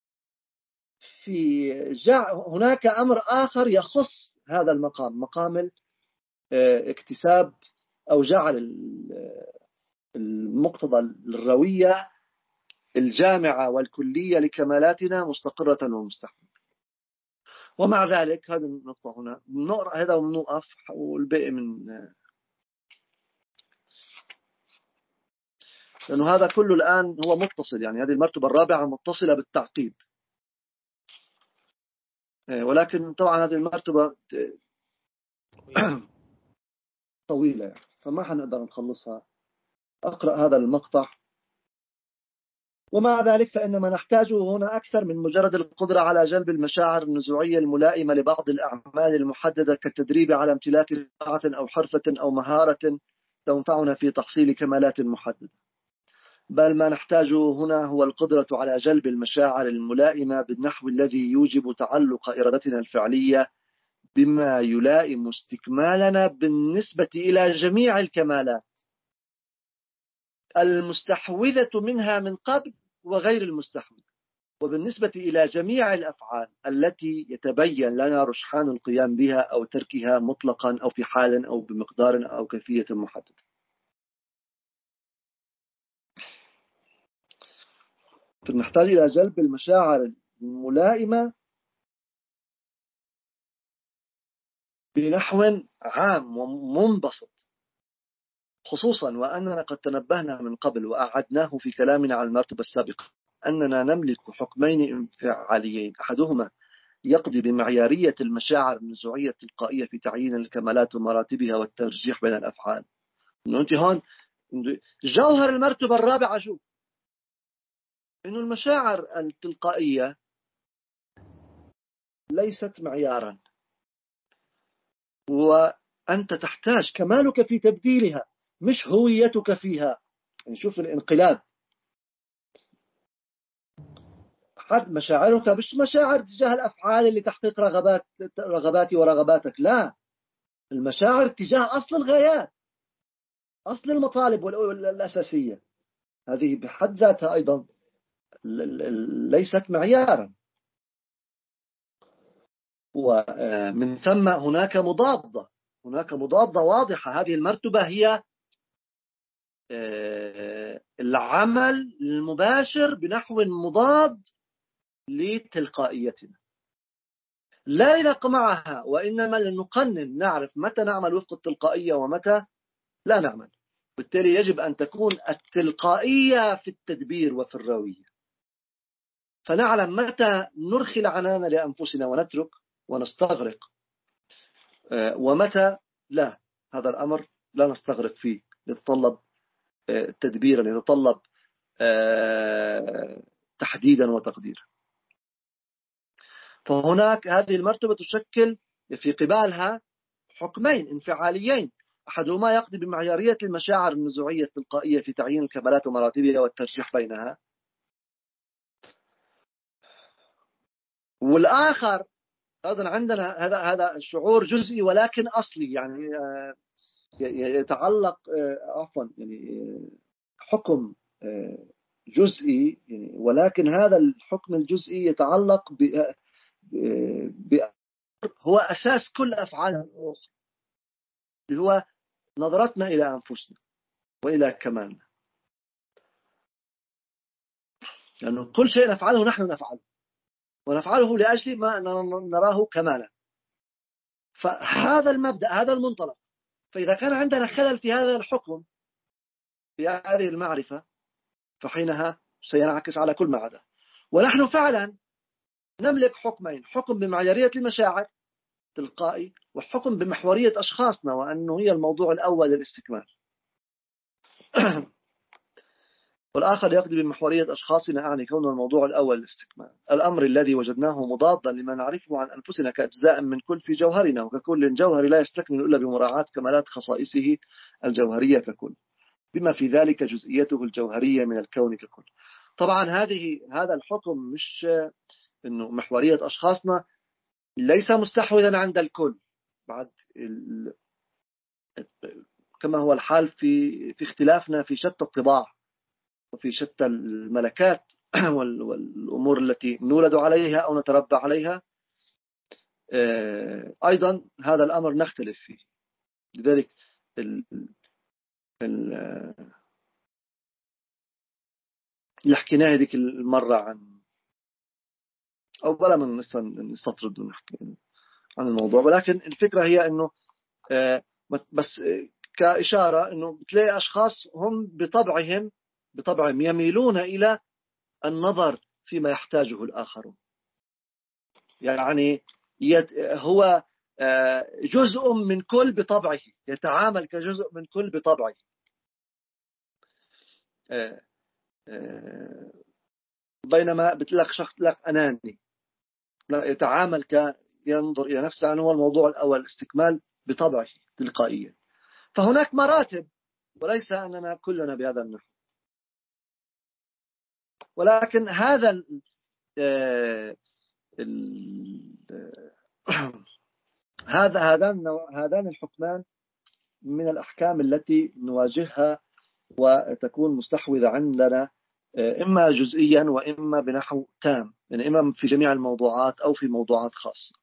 في جع هناك أمر آخر يخص هذا المقام، مقام اكتساب أو جعل المقتضى الروية الجامعة والكلية لكمالاتنا مستقرة ومستحكمة. ومع ذلك هذه النقطة هنا نقرأ هذا ونوقف، والباقي من لأنه هذا كله الآن هو متصل، يعني هذه المرتبة الرابعة متصلة بالتعقيد. ولكن طبعا هذه المرتبة طويلة يعني، فما حنقدر نخلصها. أقرأ هذا المقطع. ومع ذلك فإن ما نحتاجه هنا أكثر من مجرد القدرة على جلب المشاعر النزوعية الملائمة لبعض الأعمال المحددة كالتدريب على امتلاك صناعة أو حرفة أو مهارة تنفعنا في تحصيل كمالات محددة، بل ما نحتاجه هنا هو القدرة على جلب المشاعر الملائمة بالنحو الذي يوجب تعلق إرادتنا الفعلية بما يلائم استكمالنا بالنسبة إلى جميع الكمالات المستحوذة منها من قبل وغير المستحوذة، وبالنسبة إلى جميع الأفعال التي يتبين لنا رجحان القيام بها أو تركها مطلقا أو في حال أو بمقدار أو كيفية محددة. فنحتاج إلى جلب المشاعر الملائمة بنحو عام ومنبسط، خصوصا وأننا قد تنبهنا من قبل وأعدناه في كلامنا عن المرتبة السابقة أننا نملك حكمين انفعاليين، أحدهما يقضي بمعيارية المشاعر النزوعية التلقائية في تعيين الكمالات ومراتبها والترجيح بين الأفعال. إنه أنت هون جوهر المرتبة الرابعة شو؟ إنه المشاعر التلقائية ليست معيارا، وأنت تحتاج كمالك في تبديلها مش هويتك فيها. يعني شوف الانقلاب، حد مشاعرك مش مشاعر تجاه الأفعال اللي تحقيق رغبات رغباتي ورغباتك، لا، المشاعر تجاه أصل الغايات، أصل المطالب الأساسية، هذه بحد ذاتها أيضا ليست معيارا. ومن ثم هناك مضادة، هناك مضادة واضحة. هذه المرتبة هي العمل المباشر بنحو مضاد لتلقائيتنا، لا نقمعها وإنما لنقنن، نعرف متى نعمل وفق التلقائية ومتى لا نعمل. بالتالي يجب أن تكون التلقائية في التدبير وفي الروية، فنعلم متى نرخي العنان لأنفسنا ونترك ونستغرق، ومتى لا، هذا الأمر لا نستغرق فيه، يتطلب تدبيرا، يتطلب تحديدا وتقديرا. فهناك هذه المرتبة تشكل في قبالها حكمين انفعاليين، أحدهما يقضي بمعيارية المشاعر النزوعية التلقائية في تعيين الكمالات ومراتبها والترجيح بينها، والآخر أيضا عندنا هذا هذا شعور جزئي ولكن أصلي، يعني يتعلق عفوا يعني حكم جزئي، يعني ولكن هذا الحكم الجزئي يتعلق ب هو أساس كل أفعالنا الأخرى، اللي هو نظرتنا إلى أنفسنا وإلى كمالنا، لأنه يعني كل شيء نفعله نحن نفعله ونفعله لأجل ما نراه كمالا. فهذا المبدأ، هذا المنطلق، فإذا كان عندنا خلل في هذا الحكم، في هذه المعرفة، فحينها سينعكس على كل ما عدا. ونحن فعلا نملك حكمين، حكم بمعيارية المشاعر تلقائي، وحكم بمحورية أشخاصنا، وأنه هي الموضوع الأول للاستكمال. والآخر يقضي بمحورية أشخاصنا، أعني كونه الموضوع الأول للاستكمال، الأمر الذي وجدناه مضادا لما نعرفه عن أنفسنا كأجزاء من كل في جوهرنا، وككل جوهر لا يستكمل إلا بمراعاة كمالات خصائصه الجوهرية ككل، بما في ذلك جزئيته الجوهرية من الكون ككل. طبعا هذه هذا الحكم مش إنه محورية أشخاصنا ليس مستحوذا عند الكل، بعد ال... كما هو الحال في في اختلافنا في شتى الطباع وفي شتى الملكات والأمور التي نولد عليها أو نتربى عليها، أيضا هذا الأمر نختلف فيه. لذلك ال... ال... اللي حكيناه هذيك المرة عن، أو بلا من نستطرد ونحكي عن الموضوع، ولكن الفكرة هي أنه بس كإشارة أنه بتلاقي أشخاص هم بطبعهم بطبعهم يميلون إلى النظر فيما يحتاجه الآخرون. يعني هو جزء من كل بطبعه، يتعامل كجزء من كل بطبعه. بينما بتلاقي شخص لك أناني، لا يتعامل ك ينظر إلى نفسه. يعني هو الموضوع الأول استكمال بطبعه تلقائيا. فهناك مراتب، وليس أننا كلنا بهذا النحو. ولكن هذا ال ال هذا هذان هذان الحكمان من الأحكام التي نواجهها وتكون مستحوذة عندنا إما جزئيا وإما بنحو تام، يعني إما في جميع الموضوعات أو في موضوعات خاصة.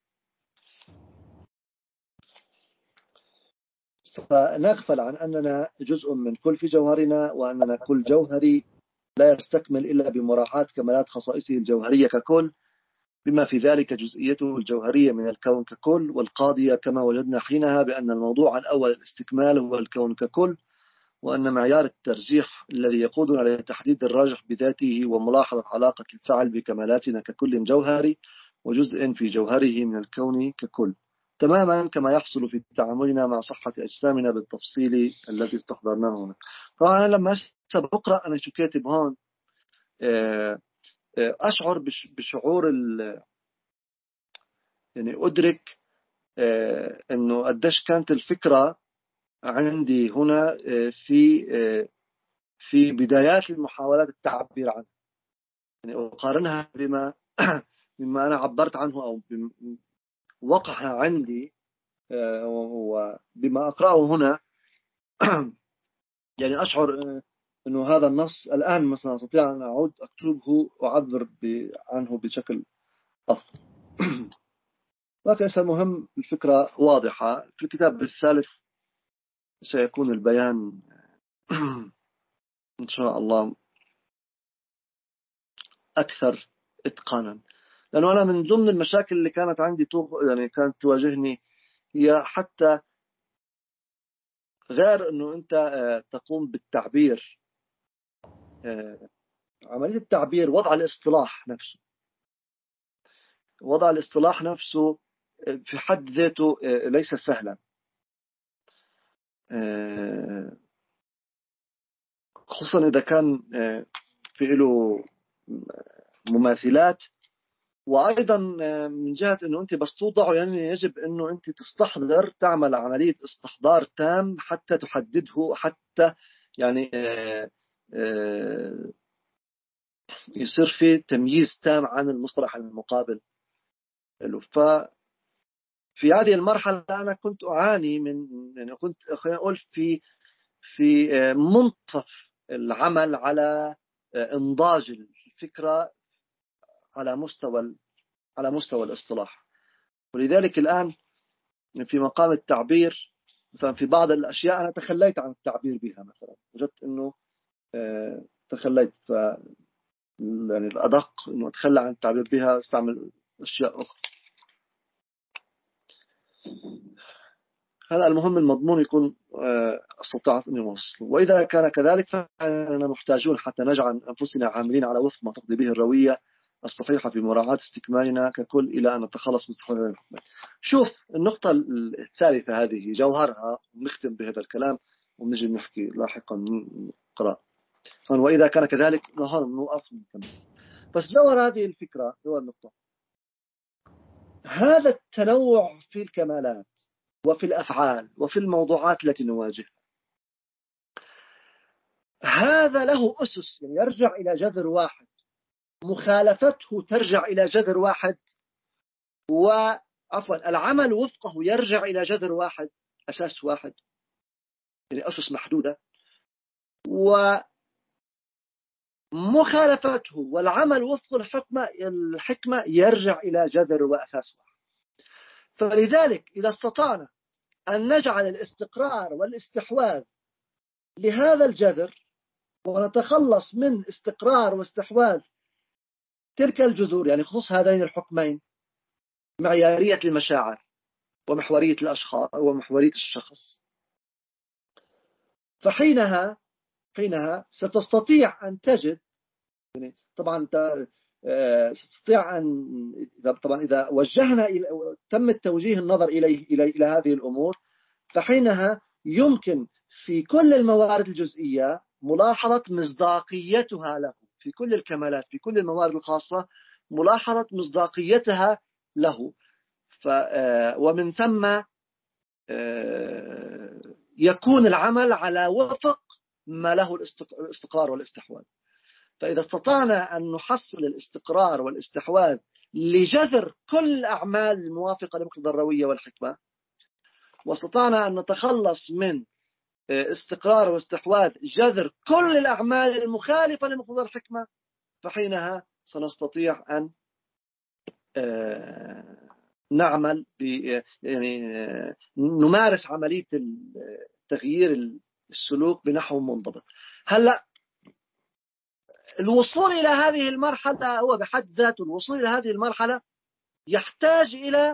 فنغفل عن أننا جزء من كل في جوهرنا، وأننا كل جوهري لا يستكمل إلا بمراعاة كمالات خصائصه الجوهرية ككل، بما في ذلك جزئيته الجوهرية من الكون ككل، والقاضية كما وجدنا حينها بأن الموضوع الأول الاستكمال هو الكون ككل، وأن معيار الترجيح الذي يقودنا لتحديد الراجح بذاته وملاحظة علاقة الفعل بكمالاتنا ككل جوهري وجزء في جوهره من الكون ككل، تماما كما يحصل في تعاملنا مع صحة أجسامنا بالتفصيل الذي استحضرناه هنا. طبعا لما بقرأ أنا شو كاتب هون أشعر بشعور يعني أدرك أنه قديش كانت الفكرة عندي هنا في في بدايات المحاولات التعبير عنه، يعني أقارنها بما بما أنا عبرت عنه أو وقع عندي وبما أقرأه هنا. يعني أشعر أنه هذا النص الآن مثلا أستطيع أن أعود أكتبه وأعبر عنه بشكل أفضل. لكن مهم الفكرة واضحة. في الكتاب الثالث سيكون البيان إن شاء الله أكثر إتقانا، لأنه أنا من ضمن المشاكل اللي كانت عندي يعني كانت تواجهني هي حتى غير أنه أنت تقوم بالتعبير، عملية التعبير، وضع الاصطلاح نفسه وضع الاصطلاح نفسه في حد ذاته ليس سهلا، خصوصا إذا كان في له مماثلات. وأيضا من جهة أنه أنت بس توضعه يعني يجب أنه أنت تستحضر، تعمل عملية استحضار تام حتى تحدده، حتى يعني يصير في تمييز تام عن المصطلح المقابل له. ففي هذه المرحلة أنا كنت أعاني من، يعني كنت خلينا أقول في في منتصف العمل على إنضاج الفكرة على مستوى على مستوى الاصطلاح. ولذلك الآن في مقام التعبير مثلا في بعض الأشياء أنا تخليت عن التعبير بها، مثلا وجدت أنه تخليت، ف يعني الأدق أنه أتخلى عن التعبير بها، استعمل أشياء أخرى. هذا المهم المضمون يكون استطاعت أن يوصل. وإذا كان كذلك فإننا محتاجون حتى نجعل أنفسنا عاملين على وفق ما تقضي به الروية الصحيحة في مراعاة استكمالنا ككل إلى أن نتخلص من استحواذ الحكم. شوف النقطة الثالثة هذه جوهرها، ونختم بهذا الكلام ونجي نحكي لاحقا نقرأ. وإذا كان كذلك نهار نوقف نكمل. بس جوهر هذه الفكرة هو النقطة، هذا التنوع في الكمالات وفي الأفعال وفي الموضوعات التي نواجهها، هذا له أسس، يعني يرجع إلى جذر واحد، مخالفته ترجع إلى جذر واحد، وعفوا العمل وفقه يرجع إلى جذر واحد، أساس واحد، يعني أسس محدودة. ومخالفته والعمل وفق الحكمة الحكمة يرجع إلى جذر وأساس واحد. فلذلك إذا استطعنا أن نجعل الاستقرار والاستحواذ لهذا الجذر ونتخلص من استقرار واستحواذ تلك الجذور، يعني خصوص هذين الحكمين، معيارية المشاعر ومحورية الأشخاص ومحورية الشخص، فحينها حينها ستستطيع أن تجد، يعني طبعا تستطيع أن طبعا إذا وجهنا إلى تم التوجيه النظر إليه إلى إلى هذه الأمور، فحينها يمكن في كل الموارد الجزئية ملاحظة مصداقيتها له، في كل الكمالات في كل الموارد الخاصة ملاحظة مصداقيتها له. ف ومن ثم يكون العمل على وفق ما له الاستقرار والاستحواذ. فإذا استطعنا أن نحصل الاستقرار والاستحواذ لجذر كل الأعمال الموافقة لمقتضى الروية والحكمة، واستطعنا أن نتخلص من استقرار واستحواذ جذر كل الأعمال المخالفة لمقتضى الحكمة، فحينها سنستطيع أن نعمل يعني نمارس عملية تغيير السلوك بنحو منضبط. هلأ الوصول إلى هذه المرحلة هو بحد ذاته، الوصول إلى هذه المرحلة يحتاج إلى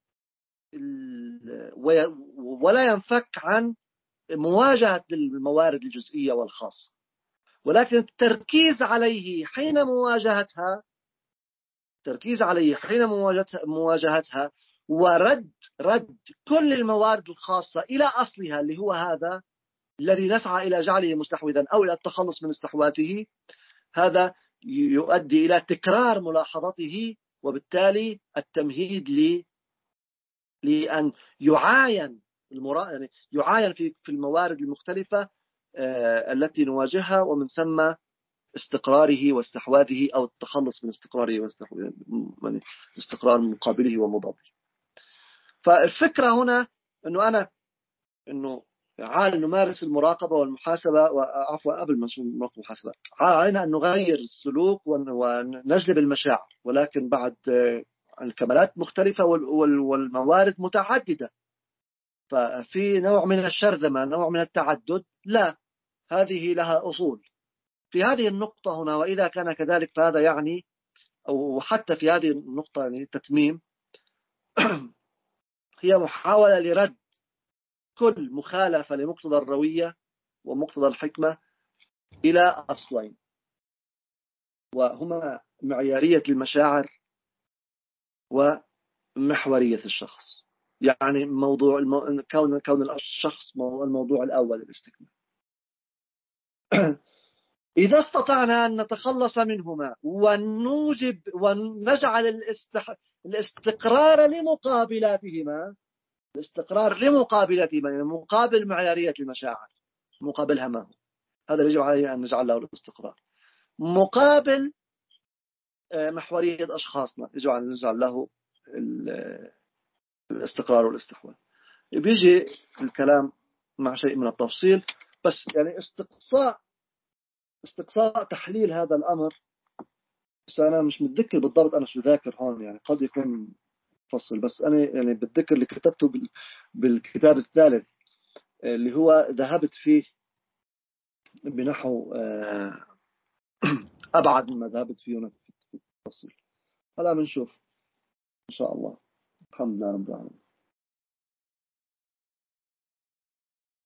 ولا ينفك عن مواجهة الموارد الجزئية والخاصة، ولكن التركيز عليه حين مواجهتها التركيز عليه حين مواجهتها ورد رد كل الموارد الخاصة إلى أصلها، اللي هو هذا الذي نسعى إلى جعله مستحوذا أو إلى التخلص من استحواذه، هذا يؤدي إلى تكرار ملاحظته، وبالتالي التمهيد ل لأن يعاين المرا... يعني يعاين في في الموارد المختلفة آه التي نواجهها، ومن ثم استقراره واستحواذه أو التخلص من استقراره واستحواذه، يعني استقرار مقابله ومضاده. فالفكرة هنا إنه أنا إنه عال نمارس المراقبة والمحاسبة، وعفوا قبل ما نشوف المراقبة والمحاسبة علينا أن نغير السلوك ونجلب المشاعر، ولكن بعد الكمالات مختلفة والموارد متعددة، ففي نوع من الشرذمة، نوع من التعدد، لا، هذه لها أصول في هذه النقطة هنا. وإذا كان كذلك فهذا يعني، أو حتى في هذه النقطة يعني التتميم هي محاولة لرد كل مخالفة لمقتضى الروية ومقتضى الحكمة إلى أصلين، وهما معيارية المشاعر ومحورية الشخص. يعني موضوع المو... كون كون الشخص الموضوع الأول الاستكمال. إذا استطعنا أن نتخلص منهما ونوجب ونجعل الاستح... الاستقرار لمقابلاتهما الاستقرار لمقابلتهما يعني مقابل معيارية المشاعر، مقابلها ما هو؟ هذا يجب عليه أن نجعل له الاستقرار. مقابل محورية أشخاصنا يجب أن نجعل له الاستقرار والاستحواذ. بيجي الكلام مع شيء من التفصيل، بس يعني استقصاء استقصاء تحليل هذا الأمر، بس أنا مش متذكر بالضبط أنا شو ذاكر هون، يعني قد يكون فصل، بس أنا يعني بتذكر اللي كتبته بالكتاب الثالث اللي هو ذهبت فيه بنحو أبعد مما ذهبت فيه هنا في التفصيل. هلا بنشوف إن شاء الله. الحمد لله رب العالمين.